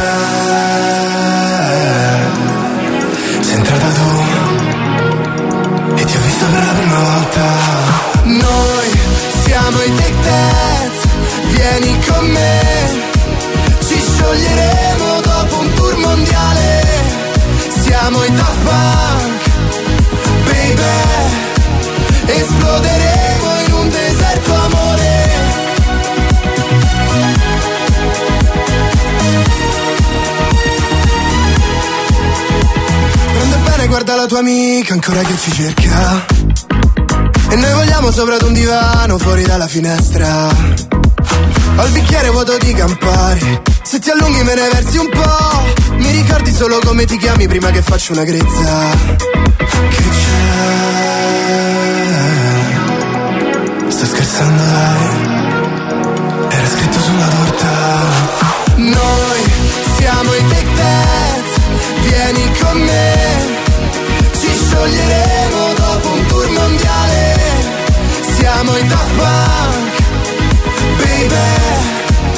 Sei entrata tu e ti ho visto per la prima volta. Noi siamo i Take That, vieni con me. Ci scioglieremo dopo un tour mondiale. Siamo i Daft Punk, baby. Esploderemo in un deserto amore. Prende bene, guarda la tua amica ancora che ci cerca. E noi vogliamo sopra ad un divano fuori dalla finestra. Ho il bicchiere vuoto di Campari. Se ti allunghi me ne versi un po'. Mi ricordi solo come ti chiami prima che faccio una grezza. Che c'è? Sto scherzando dai, era scritto sulla torta. Noi siamo i Take That, vieni con me. Ci scioglieremo dopo un tour mondiale. Siamo i Daft Punk, baby.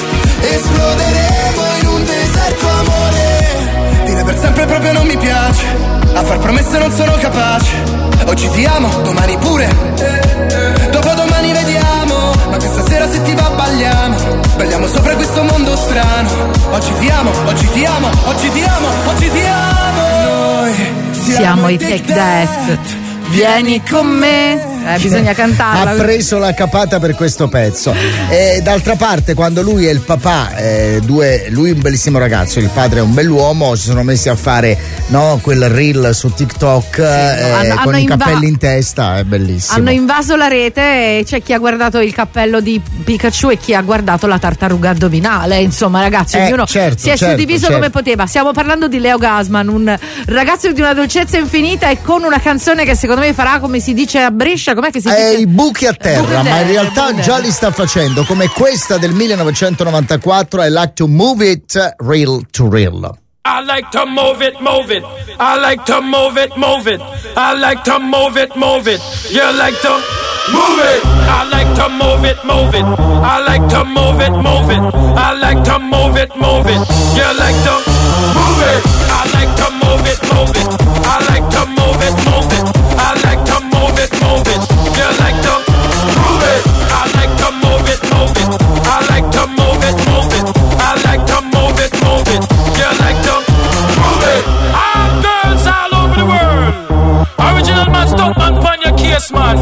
Esploderemo in un deserto amore. Dire per sempre proprio non mi piace. A far promesse non sono capace. Oggi ti amo, domani pure. Dopodomani vediamo. Ma questa sera se ti va balliamo. Balliamo sopra questo mondo strano. Oggi ti amo, oggi ti amo, oggi ti amo, oggi ti amo. Noi siamo, siamo i Take That. Vieni con me. Eh, bisogna cantarla. Ha preso la capata per questo pezzo. E d'altra parte, quando lui e il papà, eh, due, lui è un bellissimo ragazzo, il padre è un bell'uomo, si sono messi a fare, no, quel reel su TikTok, sì, eh, hanno, con hanno i inva- cappelli in testa, è bellissimo. Hanno invaso la rete e c'è chi ha guardato il cappello di Pikachu e chi ha guardato la tartaruga addominale. Insomma, ragazzi, eh, ognuno certo, si è certo, suddiviso certo. come poteva. Stiamo parlando di Leo Gassman, un ragazzo di una dolcezza infinita e con una canzone che secondo me farà, come si dice a Brescia, com'è che si dice? Eh, i buchi a terra, buchi a terra, ma in realtà già li sta facendo, come questa del millenovecentonovantaquattro, I Like to Move It, Real to Real. I like to move it, move it. I like to move it, move it. I like to move it, move it. You like to move it. I like to move it, move it. I like to move it, move it. I like to move it, move it. You like to move it. I like to move it, move it. I like to move it, move it. I like to move it, move it. You like to move it. I like to move it, move it. I like to move it, move it. I like to move it, move it. You like to move it. All girls all over the world. Original man, stuck man, pon your case, man.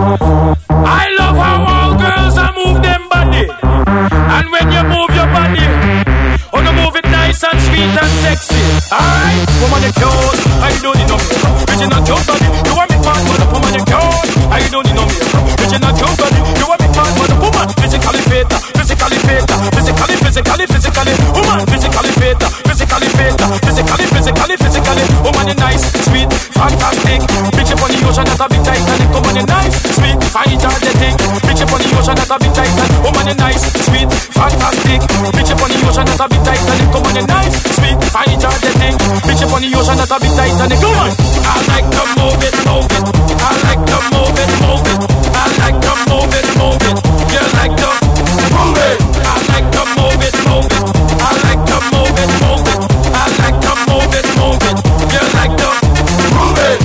I love how all girls are move them body. And when you move your body, oh, you move it nice and sweet and sexy. Alright, woman, you cute. I don't need no makeup. Original cute body. You want me fat, but woman, you cute. I don't need no makeup. Original cute body. You want me fat, but woman, physically fit, physically fit, physically, physically, physically, woman, physically fit, physically fit, physically, physically, physically, woman, you nice, sweet, fantastic. Bitch up on the ocean, that's a big Titanic. Woman, you nice, sweet, fine, energetic. Bitch up on the ocean, that's a big Titanic. Woman, you nice, sweet, fantastic. Bitch up on the ocean, that's a big Titanic. Woman, you nice, sweet, fine, energetic. Bitch up on the ocean, that's a big Titanic. Come on, I like to move it, move it. I like to move it, move it. I like to move it, move it. You like to move it. I like to move it, move it. I like to move it, move it. I like to move it, move it. You like to move it.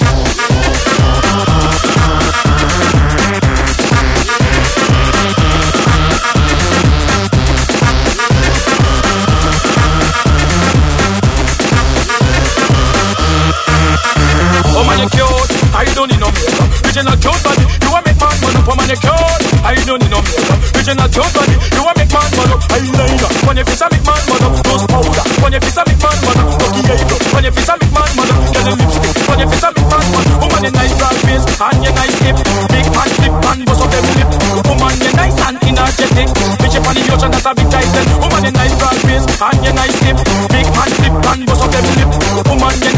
Oh man, you cute. I don't need no makeup. Original cute body. You want make man man up. Oh man, you cute. I don't need no makeup. Original cute body. You want make man man up. Eyeliner. When your face a make man man up. Nose powder. When your face a make man man up. Lucky eyebrow. When your face a make man man up. Get a lipstick. When your face a make man man up. Oh man, you nice broad face and you nice hip. Big man flip and bust up them lip. Oh man, you nice and energetic. Bitch up on the ocean, that's a big title. Oh man, you nice broad face and you nice hip. Big man flip and bust up them lip. Oh man, you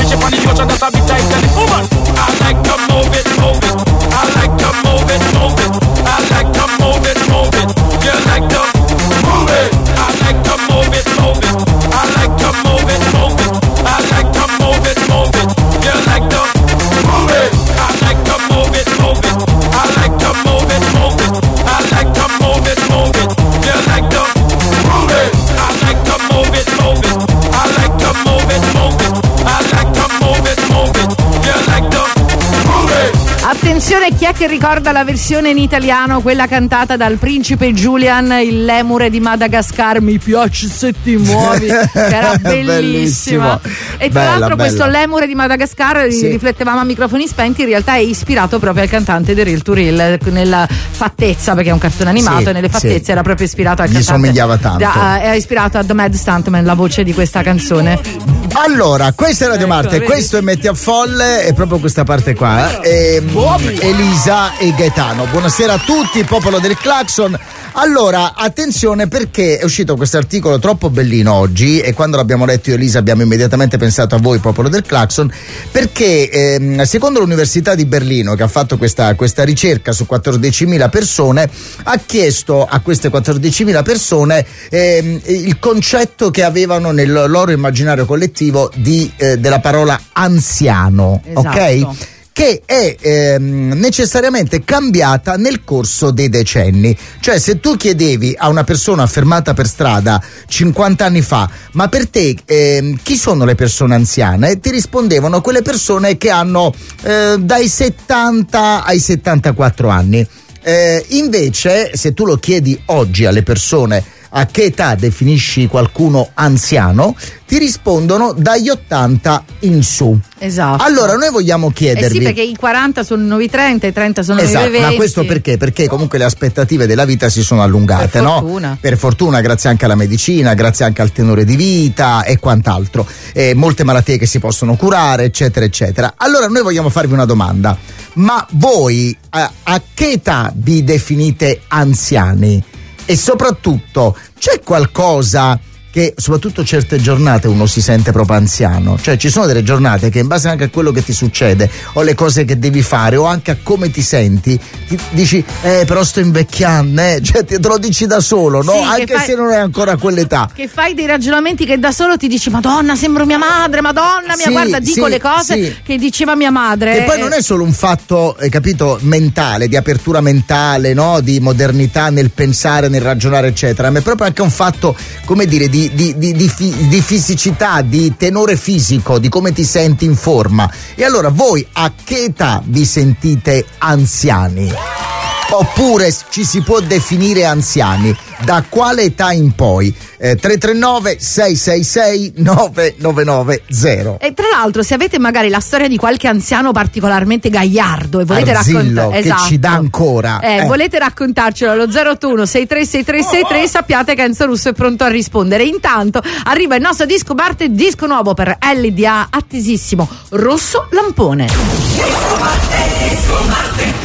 fish on the ocean, that's a big time telling woman. I like to move it, move it. I like to move it, move it. I like to move it, move it. You like to move it. I like to move it, move it. I like to move it, move it. I like to move it, move it. You like to move it. I like to move it, move it. I like to move it, move it. I like to move it, move it. You like to move it. I like to move it, move it. I like to move it, move it. I like to move it, move it. You like to move it. Attenzione, chi è che ricorda la versione in italiano, quella cantata dal principe Julian, il lemure di Madagascar, mi piace se ti muovi, che era bellissima. E tra bella, l'altro bella. questo lemure di Madagascar, Sì. riflettevamo a microfoni spenti, in realtà è ispirato proprio al cantante di Real to Real, nella fattezza, perché è un cartone animato, Sì, e nelle fattezze sì. era proprio ispirato al Gli cantante. somigliava tanto. Da, è ispirato a The Mad Stuntman, la voce di questa canzone. Allora, questa è Radio Ecco, Marte, vedi? questo è Metti a Folle, è proprio questa parte qua. eh. Ehm, Elisa e Gaetano. Buonasera a tutti, popolo del Clacson. Allora, attenzione, perché è uscito questo articolo troppo bellino oggi, e quando l'abbiamo letto io e Elisa abbiamo immediatamente pensato a voi, popolo del Clacson, perché ehm, secondo l'Università di Berlino, che ha fatto questa, questa ricerca su quattordicimila persone, ha chiesto a queste quattordicimila persone ehm, il concetto che avevano nel loro immaginario collettivo di, eh, della parola anziano, Esatto. ok? Che è ehm, necessariamente cambiata nel corso dei decenni. Cioè, se tu chiedevi a una persona fermata per strada cinquanta anni fa, ma per te ehm, chi sono le persone anziane? Ti rispondevano quelle persone che hanno eh, dai settanta ai settantaquattro anni. Eh, invece, se tu lo chiedi oggi alle persone a che età definisci qualcuno anziano, ti rispondono dagli ottanta in su. Esatto. Allora noi vogliamo Eh chiedervi. sì, perché i quaranta sono i nuovi trenta, i trenta sono i Esatto, nuovi venti. ma questo perché? Perché comunque le aspettative della vita si sono allungate, Per no? fortuna. Per fortuna, grazie anche alla medicina, grazie anche al tenore di vita e quant'altro. Eh, molte malattie che si possono curare, eccetera, eccetera. Allora noi vogliamo farvi una domanda. Ma voi a, a che età vi definite anziani? E soprattutto, c'è qualcosa che, soprattutto certe giornate, uno si sente proprio anziano? Cioè, ci sono delle giornate che in base anche a quello che ti succede, o le cose che devi fare, o anche a come ti senti, ti dici, eh però sto invecchiando, eh? Cioè te lo dici da solo, no? Sì, che Anche fai- se non è ancora a quell'età. Che fai dei ragionamenti che da solo ti dici, Madonna, sembro mia madre, Madonna mia, Sì, guarda, dico sì, le cose sì. che diceva mia madre. Che poi non è solo un fatto, eh, capito, mentale, di apertura mentale, no? Di modernità nel pensare, nel ragionare, eccetera, ma è proprio anche un fatto, come dire, di, di, di, di, fi- di fisicità, di tenore fisico, di come ti senti in forma. E allora voi a che età vi sentite anziani? Oppure ci si può definire anziani? Da quale età in poi? Eh, tre tre nove sei sei sei nove nove nove zero. E tra l'altro, se avete magari la storia di qualche anziano particolarmente gagliardo e volete Arzillo, raccontare, che ci dà ancora. Eh, Eh. volete raccontarcelo allo zero otto uno sei tre sei tre sei tre, sappiate che Enzo Russo è pronto a rispondere. Intanto arriva il nostro disco Marte, disco nuovo per L D A, attesissimo, Rosso Lampone. Disco Marte, disco Marte.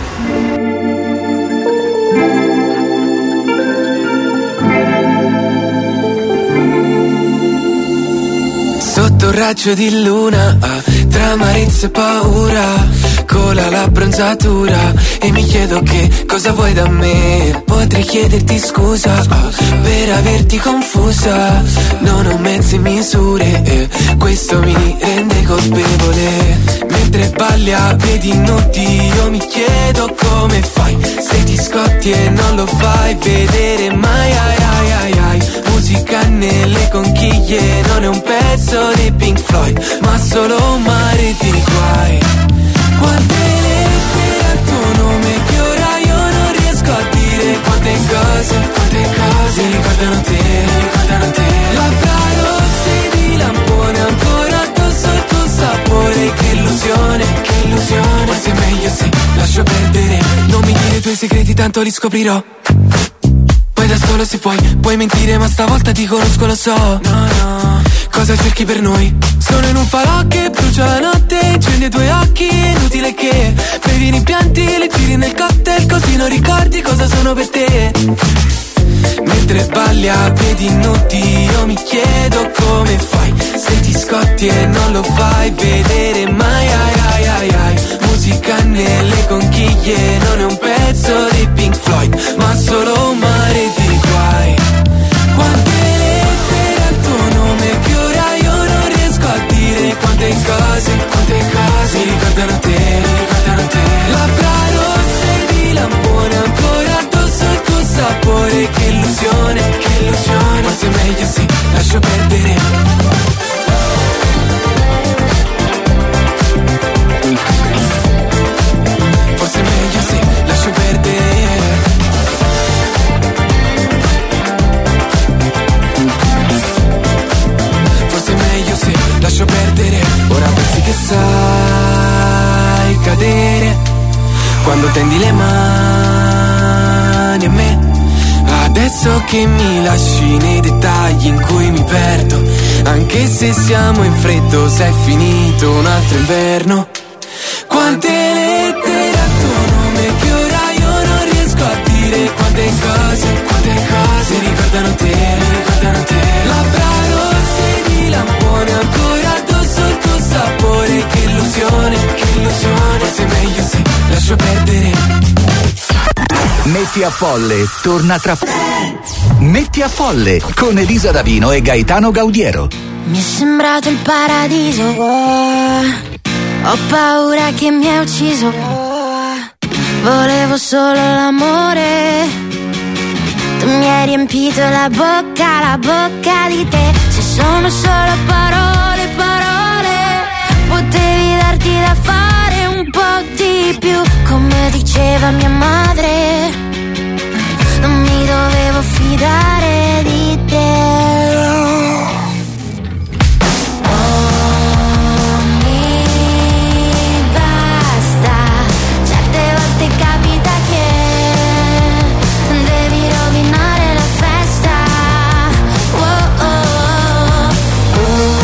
Sotto un raggio di luna, ah, tra amarezza e paura, cola la bronzatura e mi chiedo che cosa vuoi da me. Potrei chiederti scusa, ah, per averti confusa, non ho mezze misure e questo mi rende colpevole. Mentre balli a piedi nudi io mi chiedo come fai, se ti scotti e non lo fai vedere mai, ai ai ai ai. Musica nelle conchiglie non è un pezzo di Pink Floyd, ma solo un mare di guai. Quante lettere al tuo nome che ora io non riesco a dire. Quante cose, quante cose ricordano te, ricordano te. Labbra rosse di lampone ancora addosso il tuo sapore. Che illusione, che illusione. Forse è meglio se lascio perdere. Non mi dire i tuoi segreti, tanto li scoprirò. Poi da solo si puoi, puoi mentire ma stavolta ti conosco, lo so. No, no, cosa cerchi per noi? Sono in un falò che brucia la notte, incendi i tuoi occhi, è inutile che bevi i rimpianti, le giri nel cocktail così non ricordi cosa sono per te. Mentre balli a piedi nudi io mi chiedo come fai, se ti scotti e non lo fai vedere mai. Ai ai ai ai, musica nelle conchiglie, non è un pezzo di Pink Floyd, ma solo un mare di guai. Quante lettere al tuo nome che ora io non riesco a dire, quante cose, quante cose mi ricordano te, mi ricordano te. Labbra rosse di lampone ancora addosso al tuo sapore, che illusione, che illusione. Forse è meglio se lascio perdere. Forse è meglio se lascio perdere. Forse è meglio se lascio perdere. Ora pensi che sai cadere quando tendi le mani a me. Adesso che mi lasci nei dettagli in cui mi perdo, anche se siamo in freddo, se è finito un altro inverno. Quante lettere al tuo nome che ora io non riesco a dire, quante cose, quante cose mi ricordano te, mi ricordano te. Labbra rosse di lampone ancora addosso il tuo sapore, che illusione, che illusione. Forse è meglio se lascio perdere. Metti a Folle torna tra Metti a Folle con Elisa Davino e Gaetano Gaudiero. Mi è sembrato il paradiso, oh. Ho paura che mi hai ucciso, oh. Volevo solo l'amore. Tu mi hai riempito la bocca, la bocca di te. Se sono solo parole, parole, potevi darti da fare un po' di più. Come diceva mia madre, non mi dovevo fidare di te. Oh, mi basta. Certe volte capita che devi rovinare la festa. Oh, oh, oh.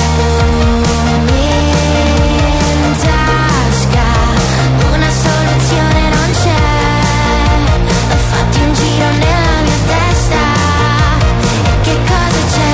In tasca una soluzione non c'è. Ho fatto un giro nella mia testa. E che cosa c'è?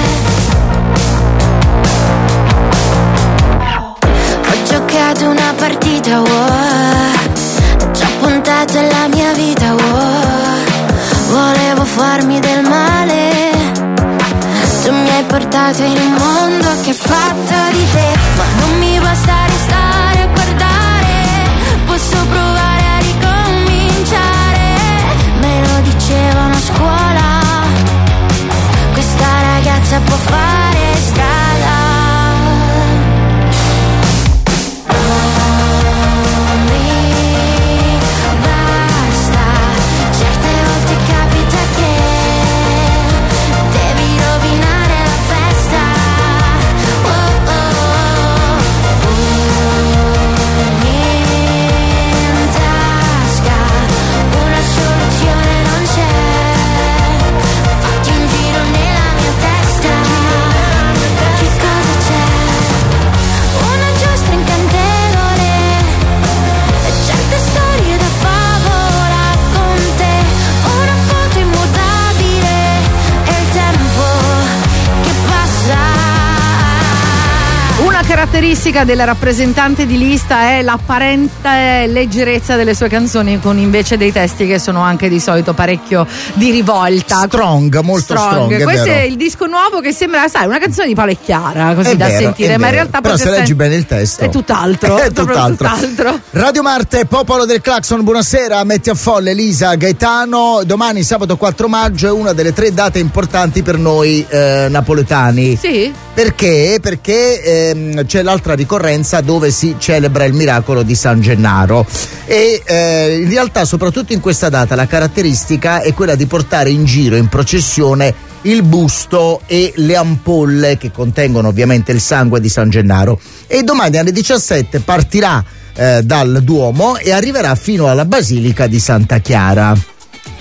Ho giocato una partita, wow. Ci ho puntato la mia vita, wow. Volevo farmi del male. Tu mi hai portato in un mondo che è fatto di te. Ma non mi basta restare a guardare. Posso provare a ricominciare. Me lo dicevano a scuola. Questa ragazza può fare strada. Oh, mi basta. Certe volte capita che devi rovinare la festa. Oh, oh, oh. In tasca una soluzione non c'è. Fatti un giro nella mia testa. Che cosa c'è? Una giostra incantevole e certe storie da favola con te. Una foto immutabile e il tempo che passa. Una caratteristica della rappresentante di lista è l'apparente leggerezza delle sue canzoni, con invece dei testi che sono anche di solito parecchio di rivolta. Strong, molto strong, è Questo vero. è il disco nuovo che sembra, sai, una canzone di Paolo e Chiara, così È da vero, sentire, è ma in vero. realtà però se potrebbe leggi essere- bene il testo è tutt'altro, è proprio tutt'altro. tutt'altro. Radio Marte, popolo del Clacson, buonasera. Metti a Folle, Elisa, Gaetano. Domani sabato quattro maggio è una delle tre date importanti per noi eh, napoletani. Sì. Perché? Perché ehm, c'è l'altra ricorrenza dove si celebra il miracolo di San Gennaro e eh, in realtà soprattutto in questa data la caratteristica è quella di portare in giro, in processione, il busto e le ampolle che contengono ovviamente il sangue di San Gennaro. E domani alle diciassette partirà eh, dal Duomo e arriverà fino alla Basilica di Santa Chiara.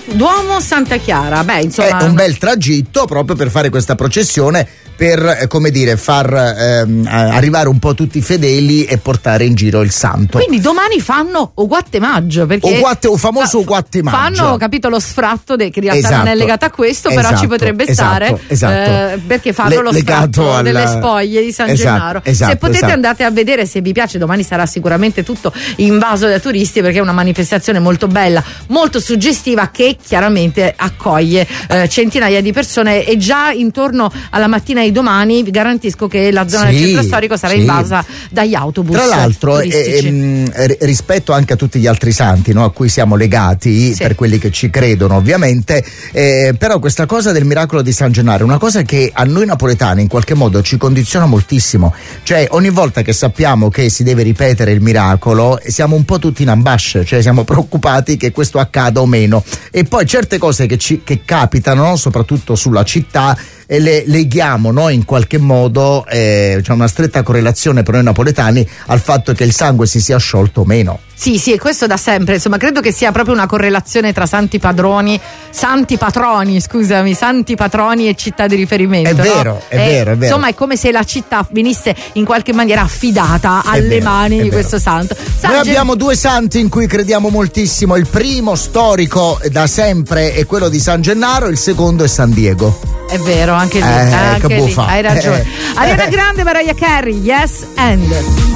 Duomo Santa Chiara, beh, insomma. È un bel tragitto proprio per fare questa processione, per eh, come dire far ehm, arrivare un po' tutti i fedeli e portare in giro il santo. Quindi domani fanno Oguatte Maggio, perché o, guatte, o famoso Oguatte Maggio. Fanno, capito, lo sfratto de, che in realtà esatto. non è legato a questo, però esatto. ci potrebbe esatto. stare esatto. Eh, perché fanno Le, lo sfratto alla... delle spoglie di San esatto. Gennaro. Esatto. Se potete esatto. andate a vedere, se vi piace, domani sarà sicuramente tutto invaso da turisti, perché è una manifestazione molto bella, molto suggestiva, che chiaramente accoglie eh, centinaia di persone, e già intorno alla mattina di domani vi garantisco che la zona sì, del centro storico sarà sì. invasa dagli autobus. Tra l'altro eh, ehm, rispetto anche a tutti gli altri santi, no, a cui siamo legati, sì. per quelli che ci credono ovviamente, eh, però questa cosa del miracolo di San Gennaro è una cosa che a noi napoletani in qualche modo ci condiziona moltissimo, cioè ogni volta che sappiamo che si deve ripetere il miracolo siamo un po' tutti in ambasce, cioè siamo preoccupati che questo accada o meno, e poi certe cose che, ci, che capitano, no, soprattutto sulla città, e le leghiamo noi in qualche modo, eh, c'è una stretta correlazione per noi napoletani al fatto che il sangue si sia sciolto o meno. Sì, sì, e questo da sempre, insomma, credo che sia proprio una correlazione tra santi padroni, santi patroni, scusami, santi patroni e città di riferimento. È no? vero, è e, vero, è vero. Insomma, è come se la città venisse in qualche maniera affidata alle vero, mani di vero. questo santo. San Noi Gen- abbiamo due santi in cui crediamo moltissimo, il primo storico da sempre è quello di San Gennaro, il secondo è San Diego. È vero, anche lì, Eh, anche che può lì, fa? hai ragione. Eh. Ariana Grande, Mariah Carey, Yes and.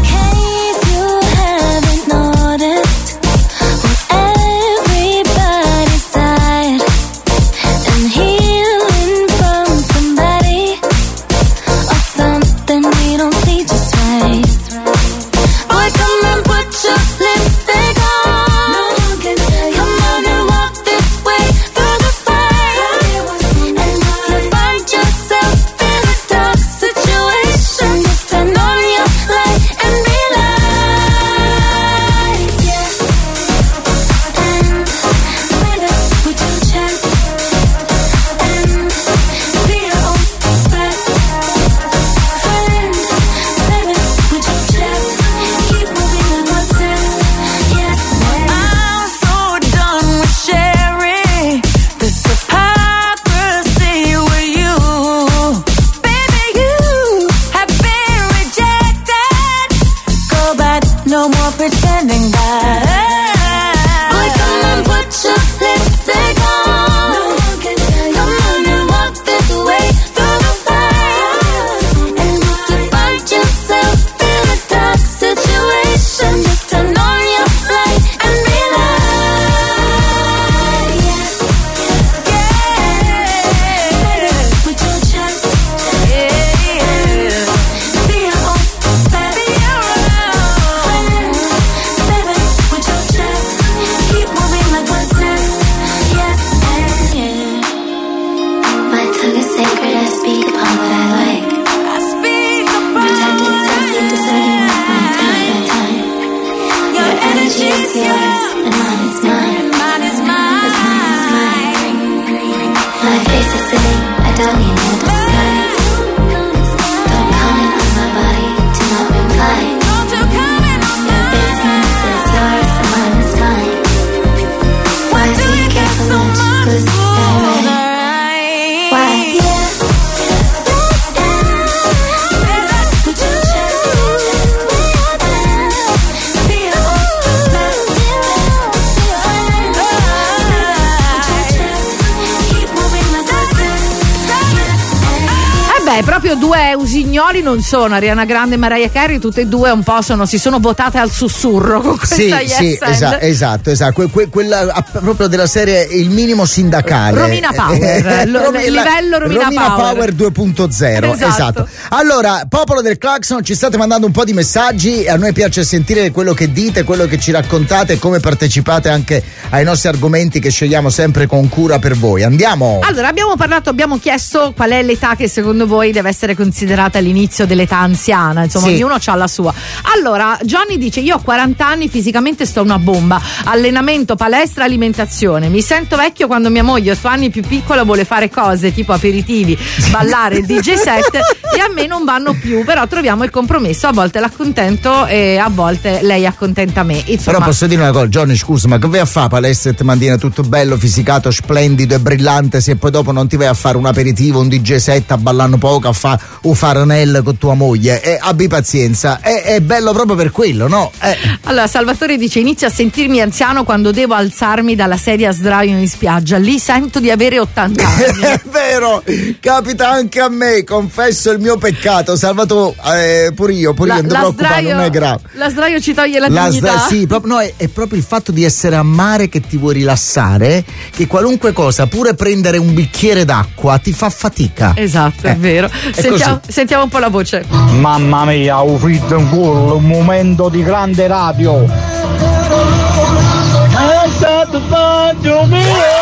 Proprio due usignoli non sono, Ariana Grande e Mariah Carey, tutte e due un po' sono, si sono votate al sussurro con questa sì, Yes sì, and. esatto, esatto, esatto. Que, que, quella proprio della serie il minimo sindacale. Romina Power, eh, l- Romi- il livello Romina, Romina Power, Power due punto zero, esatto. esatto. Allora, popolo del Claxon, ci state mandando un po' di messaggi, a noi piace sentire quello che dite, quello che ci raccontate e come partecipate anche ai nostri argomenti che scegliamo sempre con cura per voi. Andiamo. Allora, abbiamo parlato, abbiamo chiesto qual è l'età che secondo voi voi deve essere considerata l'inizio dell'età anziana, insomma, Sì. ognuno ha la sua. Allora, Johnny dice: io ho quaranta anni, fisicamente sto una bomba, allenamento, palestra, alimentazione, mi sento vecchio quando mia moglie otto anni più piccola vuole fare cose tipo aperitivi, ballare, D J set e a me non vanno più, però troviamo il compromesso, a volte l'accontento e a volte lei accontenta me, insomma. Però posso dire una cosa, Johnny, scusa, ma che vai a fare palestra e ti mantiene tutto bello, fisicato, splendido e brillante, se poi dopo non ti vai a fare un aperitivo, un D J set, a ballare poco, a fare un faranello con tua moglie? E abbi pazienza, è, è bello proprio per quello, no? Eh. Allora, Salvatore dice: inizio a sentirmi anziano quando devo alzarmi dalla sedia a sdraio in spiaggia, lì sento di avere ottanta anni. È vero, capita anche a me, confesso il mio peccato, Salvatore, eh, pure io, pure La- io, non ti la preoccupare, sdraio- non è grave. La sdraio ci toglie la, La dignità. sdra- sì, proprio, no, è, è proprio il fatto di essere a mare che ti vuoi rilassare, che qualunque cosa, pure prendere un bicchiere d'acqua, ti fa fatica. Esatto, Eh, è vero. Sentiamo, sentiamo un po' la voce. Mamma mia, ho fritto in culo, un momento di grande radio. È stato tanto mio.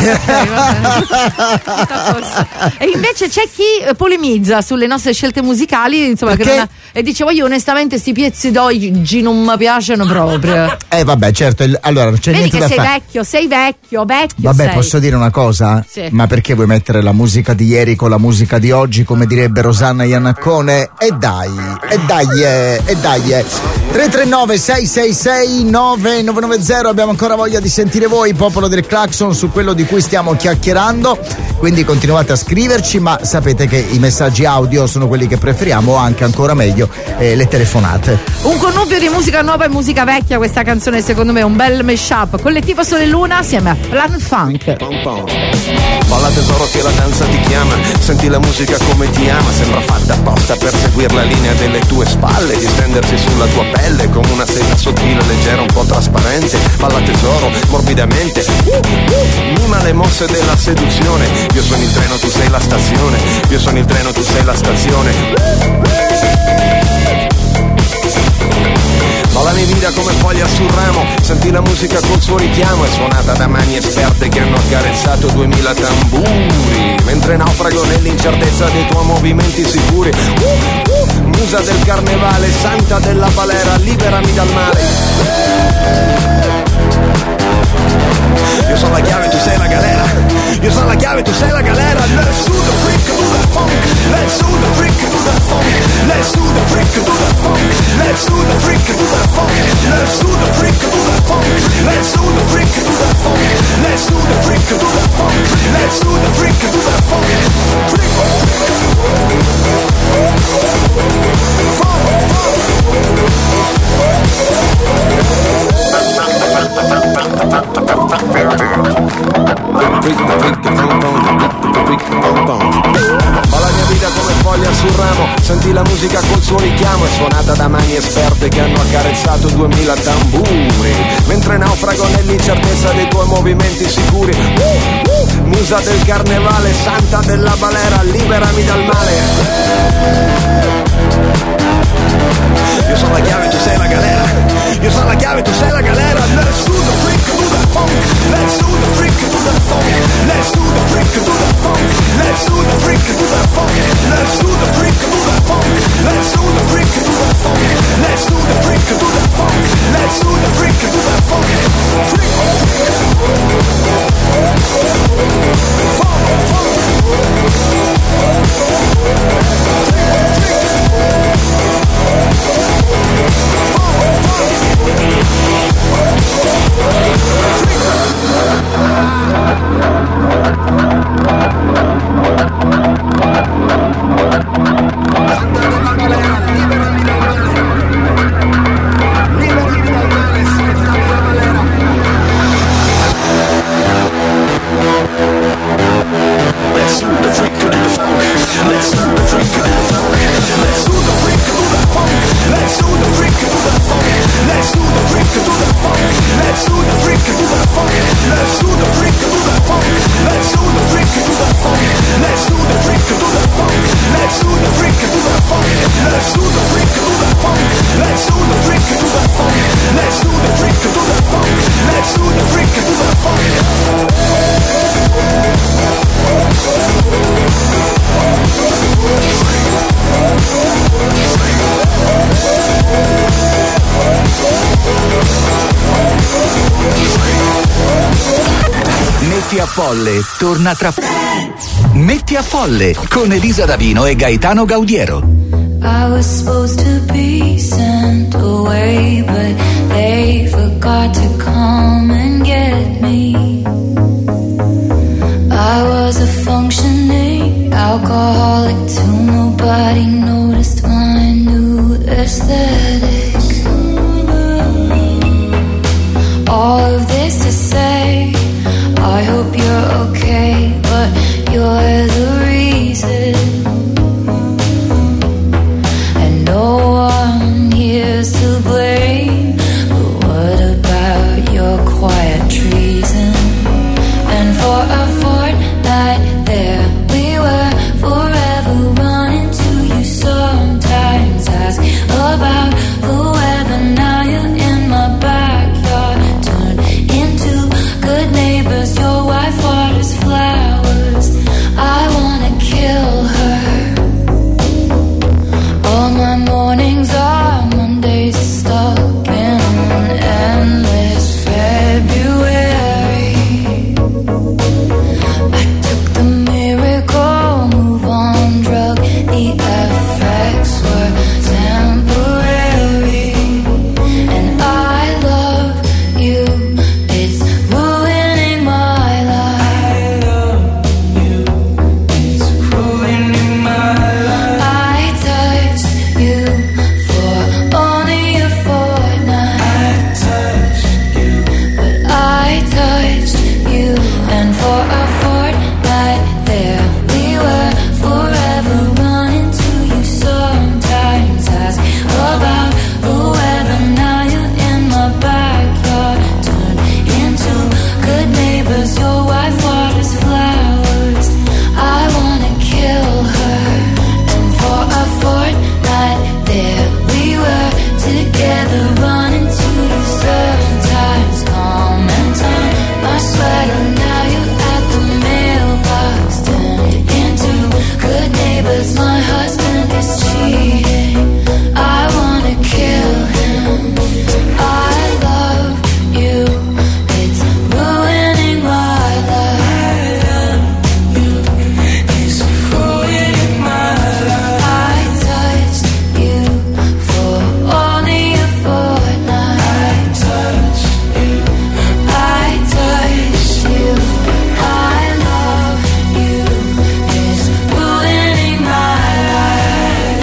E invece c'è chi eh, polemizza sulle nostre scelte musicali, insomma, che Perché? non ha- e dicevo io onestamente sti piezzi d'oggi non mi piacciono proprio. Eh vabbè, certo, il- allora non c'è Vedi niente che da sei fare. vecchio, sei vecchio, vecchio Vabbè, sei. posso dire una cosa? Sì. Ma perché vuoi mettere la musica di ieri con la musica di oggi, come direbbe Rosanna Iannaccone? E dai, e dai, eh, e dai. eh. tre tre nove sei sei sei nove nove nove zero, abbiamo ancora voglia di sentire voi, popolo del Clacson, su quello di cui stiamo chiacchierando, quindi continuate a scriverci, ma sapete che i messaggi audio sono quelli che preferiamo, o anche ancora meglio eh, le telefonate. Un connubio di musica nuova e musica vecchia, questa canzone secondo me è un bel mashup. Collettivo Sole e Luna assieme a Plan Funk. Balla tesoro che la danza ti chiama, senti la musica come ti ama, sembra fatta apposta per seguire la linea delle tue spalle, distendersi sulla tua pelle come una seta sottile, leggera, un po' trasparente. Balla tesoro, morbidamente, uh, uh, mima le mosse della seduzione. Io sono il treno, tu sei la stazione, io sono il treno, tu sei la stazione. Balla nevida come foglia sul ramo, senti la musica col suo richiamo, è suonata da mani esperte che hanno accarezzato duemila tamburi, mentre naufrago nell'incertezza dei tuoi movimenti sicuri. Uh, uh, musa del carnevale, santa della balera, liberami dal male. Io sono la chiave, tu sei la galera. Io sono la chiave, tu sei la galera. Let's do the freak, do the funk. Let's do the freak, do the funk. Let's do the freak, do the funk. Let's do the freak, do the funk. Let's do the freak, do the funk. Let's do the freak, do the funk. Let's do the freak, do the funk. Let's do the freak, do the funk. Freak, Ma la mia vita come foglia sul ramo, senti la musica col suo richiamo, è suonata da mani esperte che hanno accarezzato duemila tamburi, mentre naufrago nell'incertezza dei tuoi movimenti sicuri. Uh, uh, musa del carnevale, santa della balera, liberami dal male. Io sono la chiave, tu sei la galera. Io sono la chiave, tu sei la galera. Let's do the freak, do the funk. Let's do the freak, do the funk. Let's do the freak, do the funk. Let's do the freak, do the funk. Let's do the freak, do the funk. Let's do the freak, do the funk. Let's do the freak, do the funk. Let's do the freak, do the funk. Freak, Folle torna tra Metti a Folle con Elisa Davino e Gaetano Gaudiero. I was supposed to be sent away, but they forgot to come and get me. I was a functioning alcoholic till nobody noticed my new aesthetic. All of this to say, I hope you're okay, but you're the reason. And no one here's to blame, but what about your quiet treason? And for a fortnight there we were, forever running to you. Sometimes ask about the weather, now you're in my backyard. Turn into good neighbors, your wife waters flowers. I wanna kill her. All my mornings are Mondays, stuck in an endless February. I took the miracle move on drug, the effects were temporary. And I love you, it's ruining my life. It's ruining my life. I touched you for only a fortnight. I touched you, but I touched you, and for a fortnight there we were, forever running to you. Sometimes ask about the weather, now you're in my backyard. Turn into good neighbors, your wife waters flowers. I wanna kill her. And for a fortnight there we were, together running to you. Sometimes comment on my sweater, now you're at the mailbox. Turned into good neighbors, my husband is cheating. I wanna kill him. I love you, it's ruining my life. It's ruining my life. I touched you for only a fortnight. I touched you. I touched you. I love you. It's ruining my life.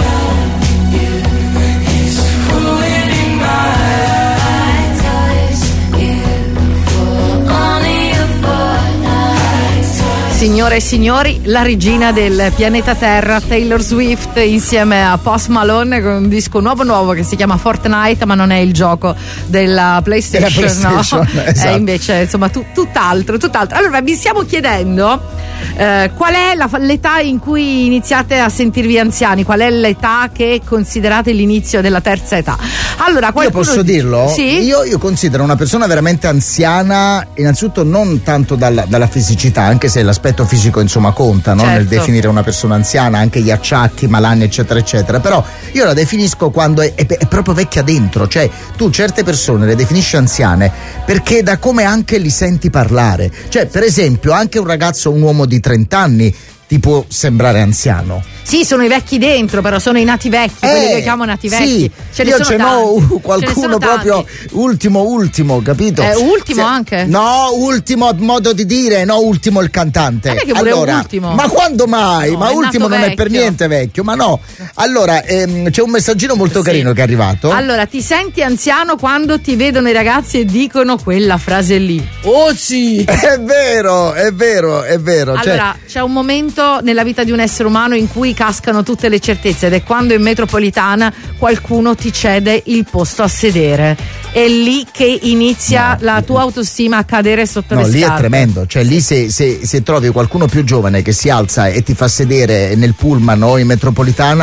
It's ruining my life. I touched you for only a fortnight. Signore e signori, la regina del pianeta Terra, Taylor Swift, insieme a Post Malone con un disco nuovo nuovo che si chiama Fortnite, ma non è il gioco della PlayStation, Della PlayStation, no? esatto. È invece insomma tu- tutt'altro, tutt'altro. Allora vi stiamo chiedendo eh, qual è la, l'età in cui iniziate a sentirvi anziani, qual è l'età che considerate l'inizio della terza età. Allora, Io qualcuno posso dice- dirlo? Sì? Io, io considero una persona veramente anziana innanzitutto non tanto dalla, dalla fisicità, anche se l'aspetto fisico insomma conta, no? Certo. Nel definire una persona anziana, anche gli acciacchi, malanni eccetera eccetera, però io la definisco quando è, è, è proprio vecchia dentro, cioè tu certe persone le definisci anziane perché da come anche li senti parlare, cioè per esempio anche un ragazzo, un uomo di trenta anni ti può sembrare anziano. Sì, sono i vecchi dentro, però sono i nati vecchi, Eh, quelli che chiamo nati vecchi. Sì, Ce ne io sono ce n'ho tanti. uh, Ce ne qualcuno sono proprio tanti. ultimo ultimo, capito? Eh, ultimo anche? No, ultimo modo di dire, no, ultimo il cantante. Non è che pure allora, ultimo. ma quando mai? No, ma è ultimo nato non è per vecchio. niente vecchio, ma no. Allora, ehm, c'è un messaggino molto Sì. carino che è arrivato. Allora, ti senti anziano quando ti vedono i ragazzi e dicono quella frase lì. Oh sì! È vero, è vero, è vero. cioè- Allora, c'è un momento nella vita di un essere umano in cui cascano tutte le certezze ed è quando in metropolitana qualcuno ti cede il posto a sedere. È lì che inizia la tua autostima a cadere sotto No, le lì scarpe. è tremendo, cioè lì se, se, se trovi qualcuno più giovane che si alza e ti fa sedere nel pullman o in metropolitana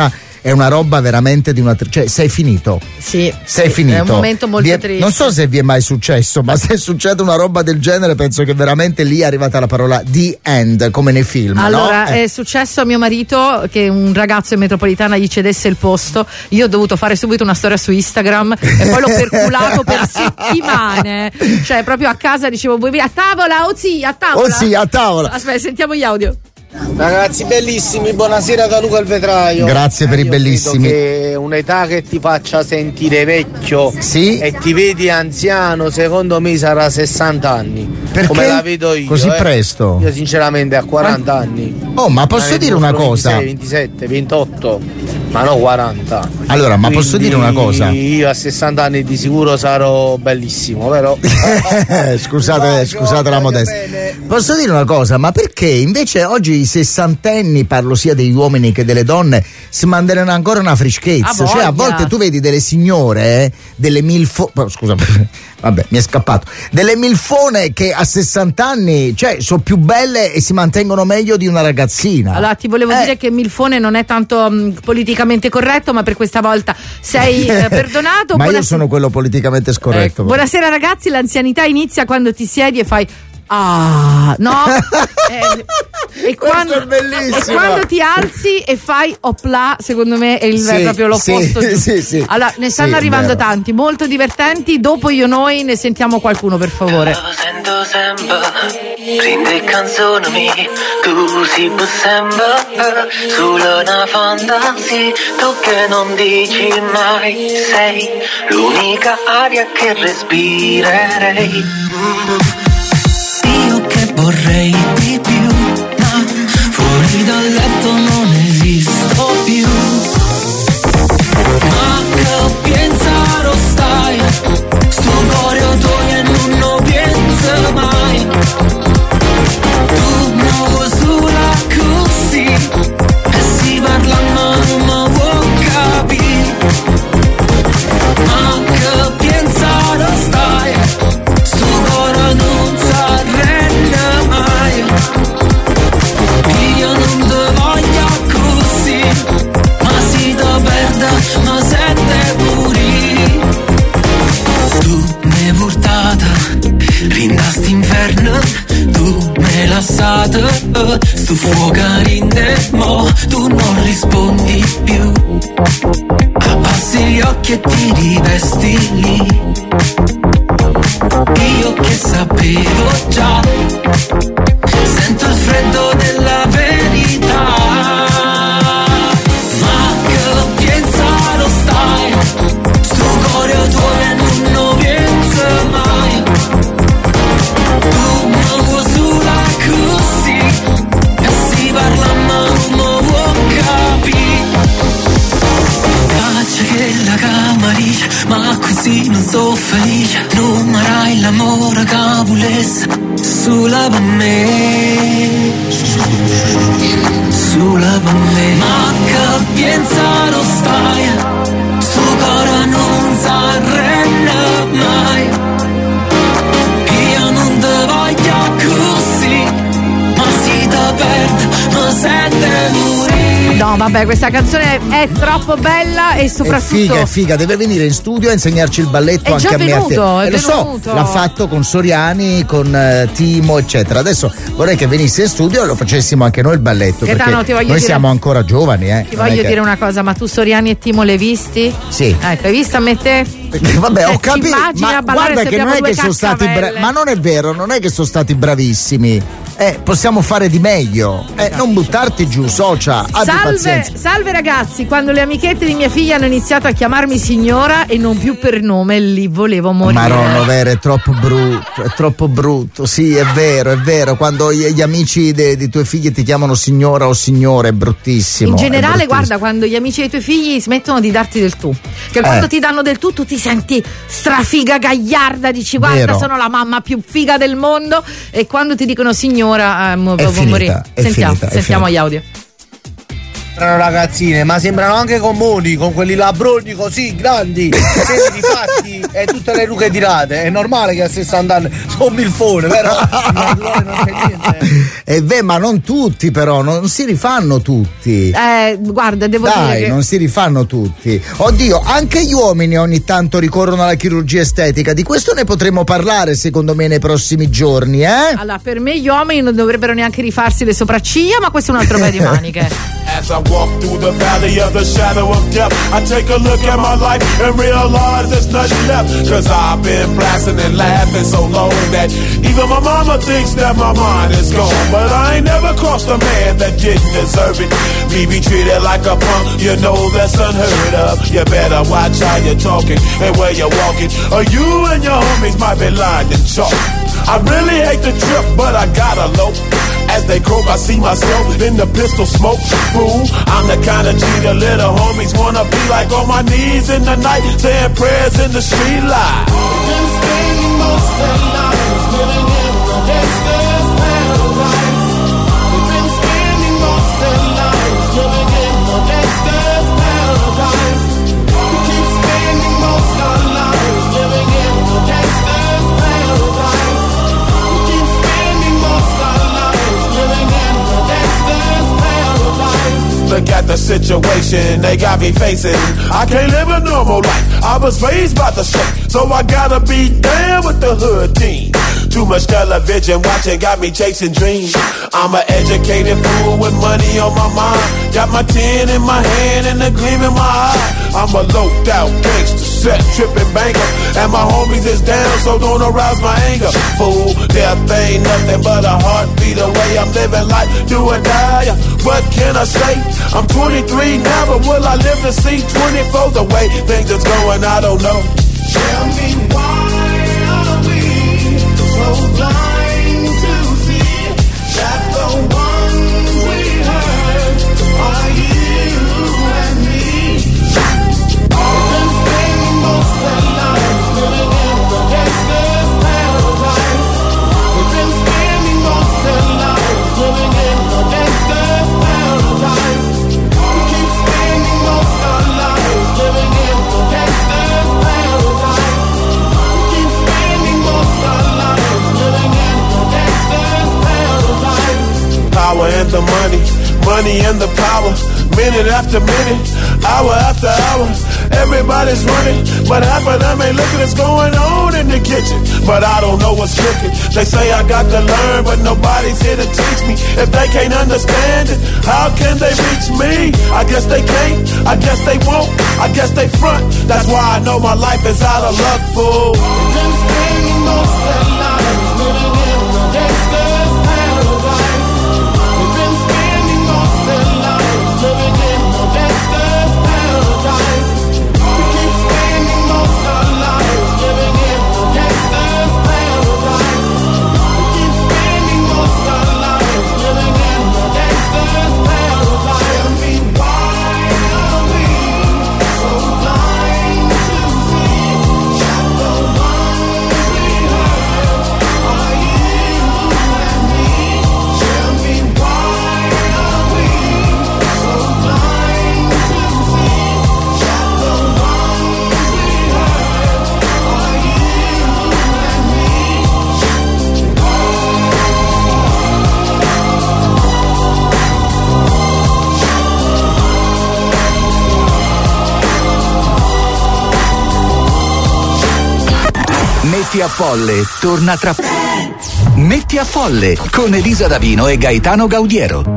è una roba veramente di una, cioè sei finito. Sì, sei sì, finito. È un momento molto Vi è- triste. non so se vi è mai successo, ma se succede una roba del genere penso che veramente lì è arrivata la parola the end, come nei film. Allora, no? Eh. è successo a mio marito che un ragazzo in metropolitana gli cedesse il posto. Io ho dovuto fare subito una storia su Instagram e poi l'ho perculato per settimane. Cioè, proprio a casa dicevo: vuoi venire a tavola? Oh sì, a tavola. Oh sì, a tavola. Aspetta, sentiamo gli audio. Ragazzi bellissimi, buonasera da Luca il Vetraio. Grazie per i Io bellissimi. credo che un'età che ti faccia sentire vecchio Sì? e ti vedi anziano, secondo me sarà sessanta anni. Perché? Come la vedo io. Così eh. presto? Io sinceramente a quaranta anni. Oh, ma posso ne dire una dimostro cosa? ventisei, ventisette, ventotto, ma no quaranta. Allora, ma posso Quindi dire una cosa? Io a sessanta anni di sicuro sarò bellissimo, però. scusate, scusate la modestia. Posso dire una cosa? Ma perché invece oggi i sessantenni, parlo sia degli uomini che delle donne, si manderanno ancora una freschezza? A Cioè, a voglia. volte tu vedi delle signore, eh, delle milfo. oh, Scusa, vabbè, mi è scappato. Delle milfone che a sessanta anni, cioè, sono più belle e si mantengono meglio di una ragazzina. Allora, ti volevo Eh. dire che Milfone non è tanto mh, politicamente corretto, ma per questa volta sei eh, perdonato. Ma io Buonas- sono quello politicamente scorretto. Ecco, buonasera ragazzi, l'anzianità inizia quando ti siedi e fai ah, no? Eh, e, quando, è bellissimo. e quando ti alzi e fai opla, secondo me è il, Sì, proprio l'opposto. sì, giusto. sì, sì. Allora, ne stanno Sì, è arrivando vero. tanti, molto divertenti. Dopo io noi ne sentiamo qualcuno, per favore. Sento sempre, prende canzoni, tu si può sempre, solo una fantasia, tu che non dici mai, sei l'unica aria che respirerei. Io che vorrei di più, ma fuori dal letto non esisto più. Ma che pensare stai, sto cuore tuo e non lo penso mai. Tu non sulla così, e si parla ma non mi vuoi capire. Ma che pensare stai, sto cuore non si arrende mai. Io non ti voglio così, ma si ti perde, ma se te muri. Tu mi hai portata, rinda inferno, tu mi hai lasciata, sto fuoco rinde, mo tu non rispondi più. Abbassi gli occhi e ti rivesti lì. Io che sapevo già, sento il freddo della verità. Ma che pensare stai, sto cuore tuo e non lo penso mai. Tu non vuoi sulla così, e si parla ma non mi vuoi capire. Faccia che la camaricia, ma così non sto felice. Non marai l'amore che volesse, sulla per me, sulla per me. Ma che pensare stai, sto cuore non si arrende mai. Io non ti voglio così, ma si ti perde, ma se te muri. No, vabbè, questa canzone è troppo bella e È soprattutto figa, è figa, deve venire in studio a insegnarci il balletto È anche già a me e a te. venuto, è E lo so, venuto. l'ha fatto con Soriani, con eh, Timo, eccetera. Adesso vorrei che venisse in studio e lo facessimo anche noi il balletto. Gaetano, perché ti voglio noi dire- siamo ancora giovani, eh. ti Non è voglio che- dire una cosa, ma tu Soriani e Timo l'hai visti? Sì. Ecco, hai visto a me te? Perché, vabbè, Cioè, ho capito. Ti immagini Ma a ballare guarda se che non abbiamo è due che sono stati bravi. caccavelle? Ma non è vero, non è che sono stati bravissimi. Eh, possiamo fare di meglio. Eh, non buttarti giù, socia. Abbi Salve, pazienza. salve ragazzi, quando le amichette di mia figlia hanno iniziato a chiamarmi signora e non più per nome, lì volevo morire. Marono, vero, è troppo brutto, è troppo brutto. Sì, è vero, è vero. Quando gli, gli amici de- dei tuoi figli ti chiamano signora o signore, è bruttissimo. In è generale, bruttissimo. guarda, quando gli amici dei tuoi figli smettono di darti del tu, che quando Eh. ti danno del tu, tu ti senti strafiga gagliarda, dici guarda, Vero. sono la mamma più figa del mondo, e quando ti dicono signora, eh, mo- È devo finita, morire. è Sentiamo, finita, è sentiamo finita. gli audio. Sembrano ragazzine, ma sembrano anche comuni, con quelli labroni così grandi, pieni di fatti e tutte le ruche tirate. È normale che a sessanta anni sono milfone, però non c'è niente. E beh, ma non tutti, però, non si rifanno tutti. Eh, guarda, devo Dai, dire che non si rifanno tutti. Oddio, anche gli uomini ogni tanto ricorrono alla chirurgia estetica. Di questo ne potremo parlare, secondo me, nei prossimi giorni, eh? Allora, per me gli uomini non dovrebbero neanche rifarsi le sopracciglia, ma questo è un altro paio di maniche. As I walk through the valley of the shadow of death, I take a look at my life and realize there's nothing left. Cause I've been blasting and laughing so long that even my mama thinks that my mind is gone. But I ain't never crossed a man that didn't deserve it. Me be treated like a punk, you know that's unheard of. You better watch how you're talking and where you're walking, or you and your homies might be lined in chalk. I really hate the trip, but I gotta low. As they croak, I see myself in the pistol smoke. Fool, I'm the kind of G the little homies wanna be like, on my knees in the night, saying prayers in the street light. We've been spending most of our lives living in the gangster's paradise. We've been spending most of our lives living in the gangster's paradise. We keep spending most of our lives living in the gangster's paradise. We keep spending most of our lives living in the gangster's paradise. Look at the situation they got me facing. I can't live a normal life. I was raised by the street, so I gotta be down with the hood team. Too much television watching got me chasing dreams. I'm an educated fool with money on my mind. Got my tin in my hand and a gleam in my eye. I'm a loped out gangster, set tripping banker, and my homies is down, so don't arouse my anger. Fool, death ain't nothing but a heartbeat away. I'm living life, do or die. What can I say? I'm twenty-three now, but will I live to see twenty-four? The way things is going, I don't know. Tell me why are we so blind to see that the ones we hurt are you and me? We've been spending most of our lives living in the gangster's paradise. We've been spending most of our lives living in the gangster's paradise. We keep spending most of our lives living in the gangster's paradise. We keep spending most of our lives living in the gangster's paradise. Power and the money, money and the power. Minute after minute, hour after hour, everybody's running, but half of them ain't looking what's going on in the kitchen. But I don't know what's cooking. They say I got to learn, but nobody's here to teach me. If they can't understand it, how can they reach me? I guess they can't, I guess they won't, I guess they front. That's why I know my life is out of luck, fool. We've been spending most of our lives living in the gangster's paradise. We've been spending most of our lives living in the gangster's paradise. We keep spending most of our lives living in the gangster's paradise. We keep spending most of our lives living in the gangster's paradise. Tell me why are we so blind to see that the ones we hurt are you and me? Tell me why are we so blind to see that the ones we hurt are you and me? Metti a Folle torna tra Metti a Folle con Elisa Davino e Gaetano Gaudiero.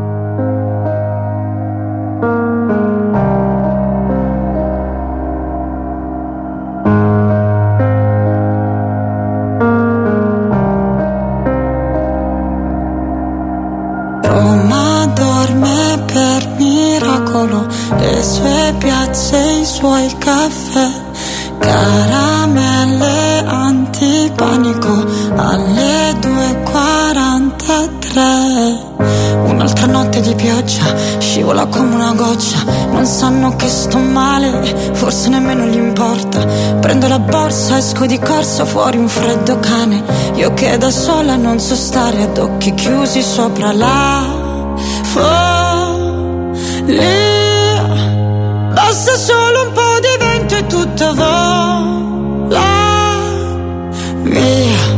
Roma dorme per miracolo, le sue piazze, i suoi caffè, caramelle antipanico alle due e quarantatré. Un'altra notte di pioggia, scivola come una goccia, non sanno che sto male, forse nemmeno gli importa. Prendo la borsa, esco di corsa, fuori un freddo cane, io che da sola non so stare ad occhi chiusi sopra la folla. Lì basta solo un po' di vento e tutto vola via.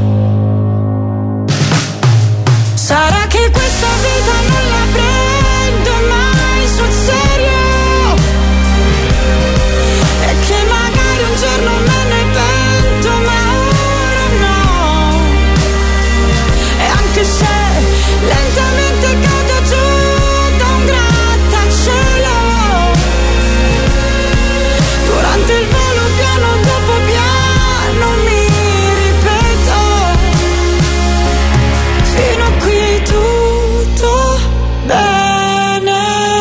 Sarà che questa vita non la prendo mai sul serio, e che magari un giorno me ne pento, ma ora no. E anche se lentamente cado giù da un grattacielo, durante il volo piano dopo piano mi ripeto, fino a qui tutto bene.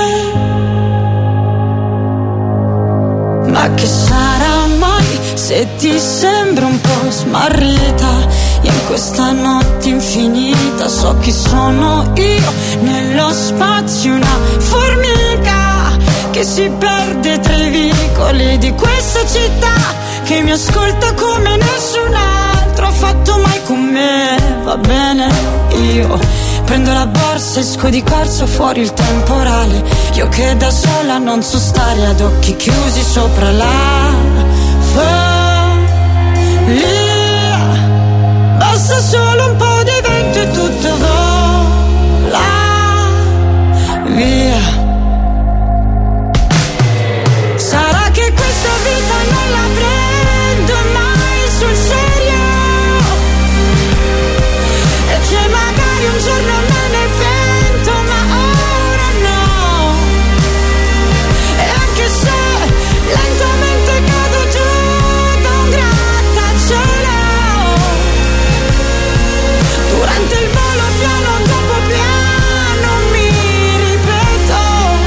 Ma che sarà mai se ti sembra un po' smarrita in questa notte infinita? So chi sono io nello spazio, una formica che si perde tra i vicoli di questa città, che mi ascolta come nessun altro ha fatto mai con me. Va bene, io prendo la borsa, esco di corsa, fuori il temporale, io che da sola non so stare ad occhi chiusi sopra la follia. Basta solo un po' di vento e tutto vola via. Sarà che questa vita non la prendo mai sul serio, e che magari un giorno me ne pento, ma ora no. E anche se lentamente cado giù da un grattacielo, durante il volo piano dopo piano mi ripeto,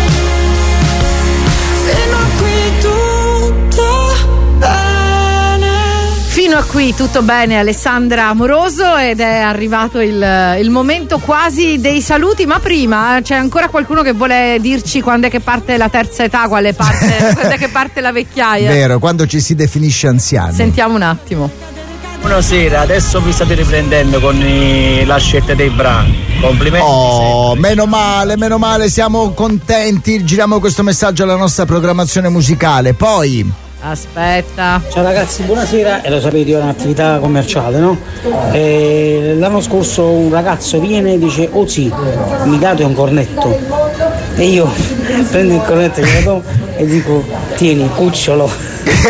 fino a qui tutto bene. Fino a qui tutto bene, Alessandra Amoroso, ed è arrivato il, il momento quasi dei saluti, ma prima c'è ancora qualcuno che vuole dirci quando è che parte la terza età, quale parte, quando è che parte la vecchiaia. Vero, quando ci si definisce anziani. Sentiamo un attimo. Buonasera, adesso vi state riprendendo con i, la scelta dei brani. Complimenti. Oh, meno male, meno male, siamo contenti. Giriamo questo messaggio alla nostra programmazione musicale. Poi Aspetta. Ciao ragazzi, buonasera. E lo sapete, io ho un'attività commerciale, no? E l'anno scorso un ragazzo viene e dice: oh sì, mi date un cornetto. E io prendo il cornetto e glielo do e dico: tieni, cucciolo.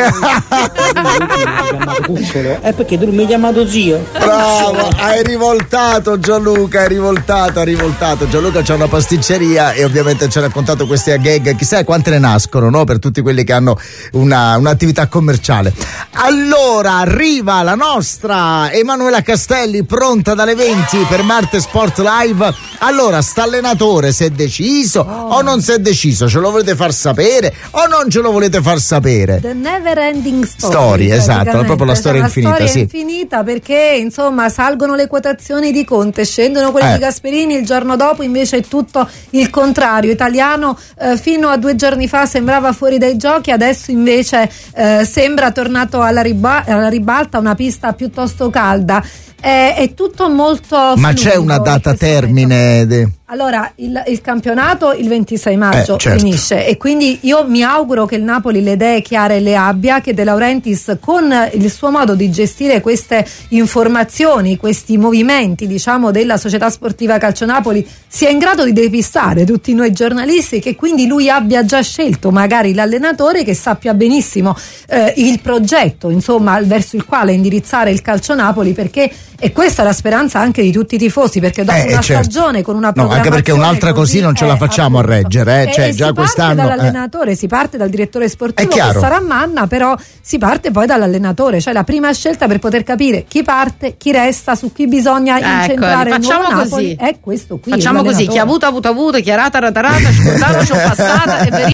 Cucciolo. È perché tu mi hai chiamato zio. Bravo, hai rivoltato Gianluca, hai rivoltato, hai rivoltato. Gianluca c'ha una pasticceria e ovviamente ci ha raccontato queste gag, chissà quante ne nascono, no? Per tutti quelli che hanno una, un'attività commerciale. Allora arriva la nostra Emanuela Castelli, pronta dalle venti per Marte Sport Live. Allora, sta allenatore si è deciso oh. o non si è deciso? Ce lo volete far sapere o non ce lo volete far sapere? The never ending story, story esatto, proprio la storia cioè, infinita. La storia sì. infinita, perché insomma salgono le quotazioni di Conte, scendono quelle eh. di Gasperini, il giorno dopo invece è tutto il contrario. Italiano eh, fino a due giorni fa sembrava fuori dai giochi, adesso invece eh, sembra tornato alla, riba- alla ribalta, una pista piuttosto calda. È, è tutto molto ma fluido, c'è una data termine de... Allora il, il campionato il ventisei maggio eh, certo. finisce, e quindi io mi auguro che il Napoli le idee chiare le abbia, che De Laurentiis con il suo modo di gestire queste informazioni, questi movimenti diciamo della società sportiva Calcio Napoli, sia in grado di depistare tutti noi giornalisti, che quindi lui abbia già scelto magari l'allenatore che sappia benissimo eh, il progetto insomma verso il quale indirizzare il Calcio Napoli, perché e questa è la speranza anche di tutti i tifosi, perché dopo eh, una certo. stagione con una no, programmazione anche perché un'altra così, così non ce la facciamo appunto. a reggere, eh? Cioè, e già si quest'anno parte dall'allenatore, eh. si parte dal direttore sportivo che sarà Manna, però si parte poi dall'allenatore, cioè la prima scelta per poter capire chi parte, chi resta, su chi bisogna ecco, incentrare il nuovo Napoli così. È questo qui. Facciamo così, chi ha avuto ha avuto avuto, chi ha rata rata rata, scordato, ci ho passata e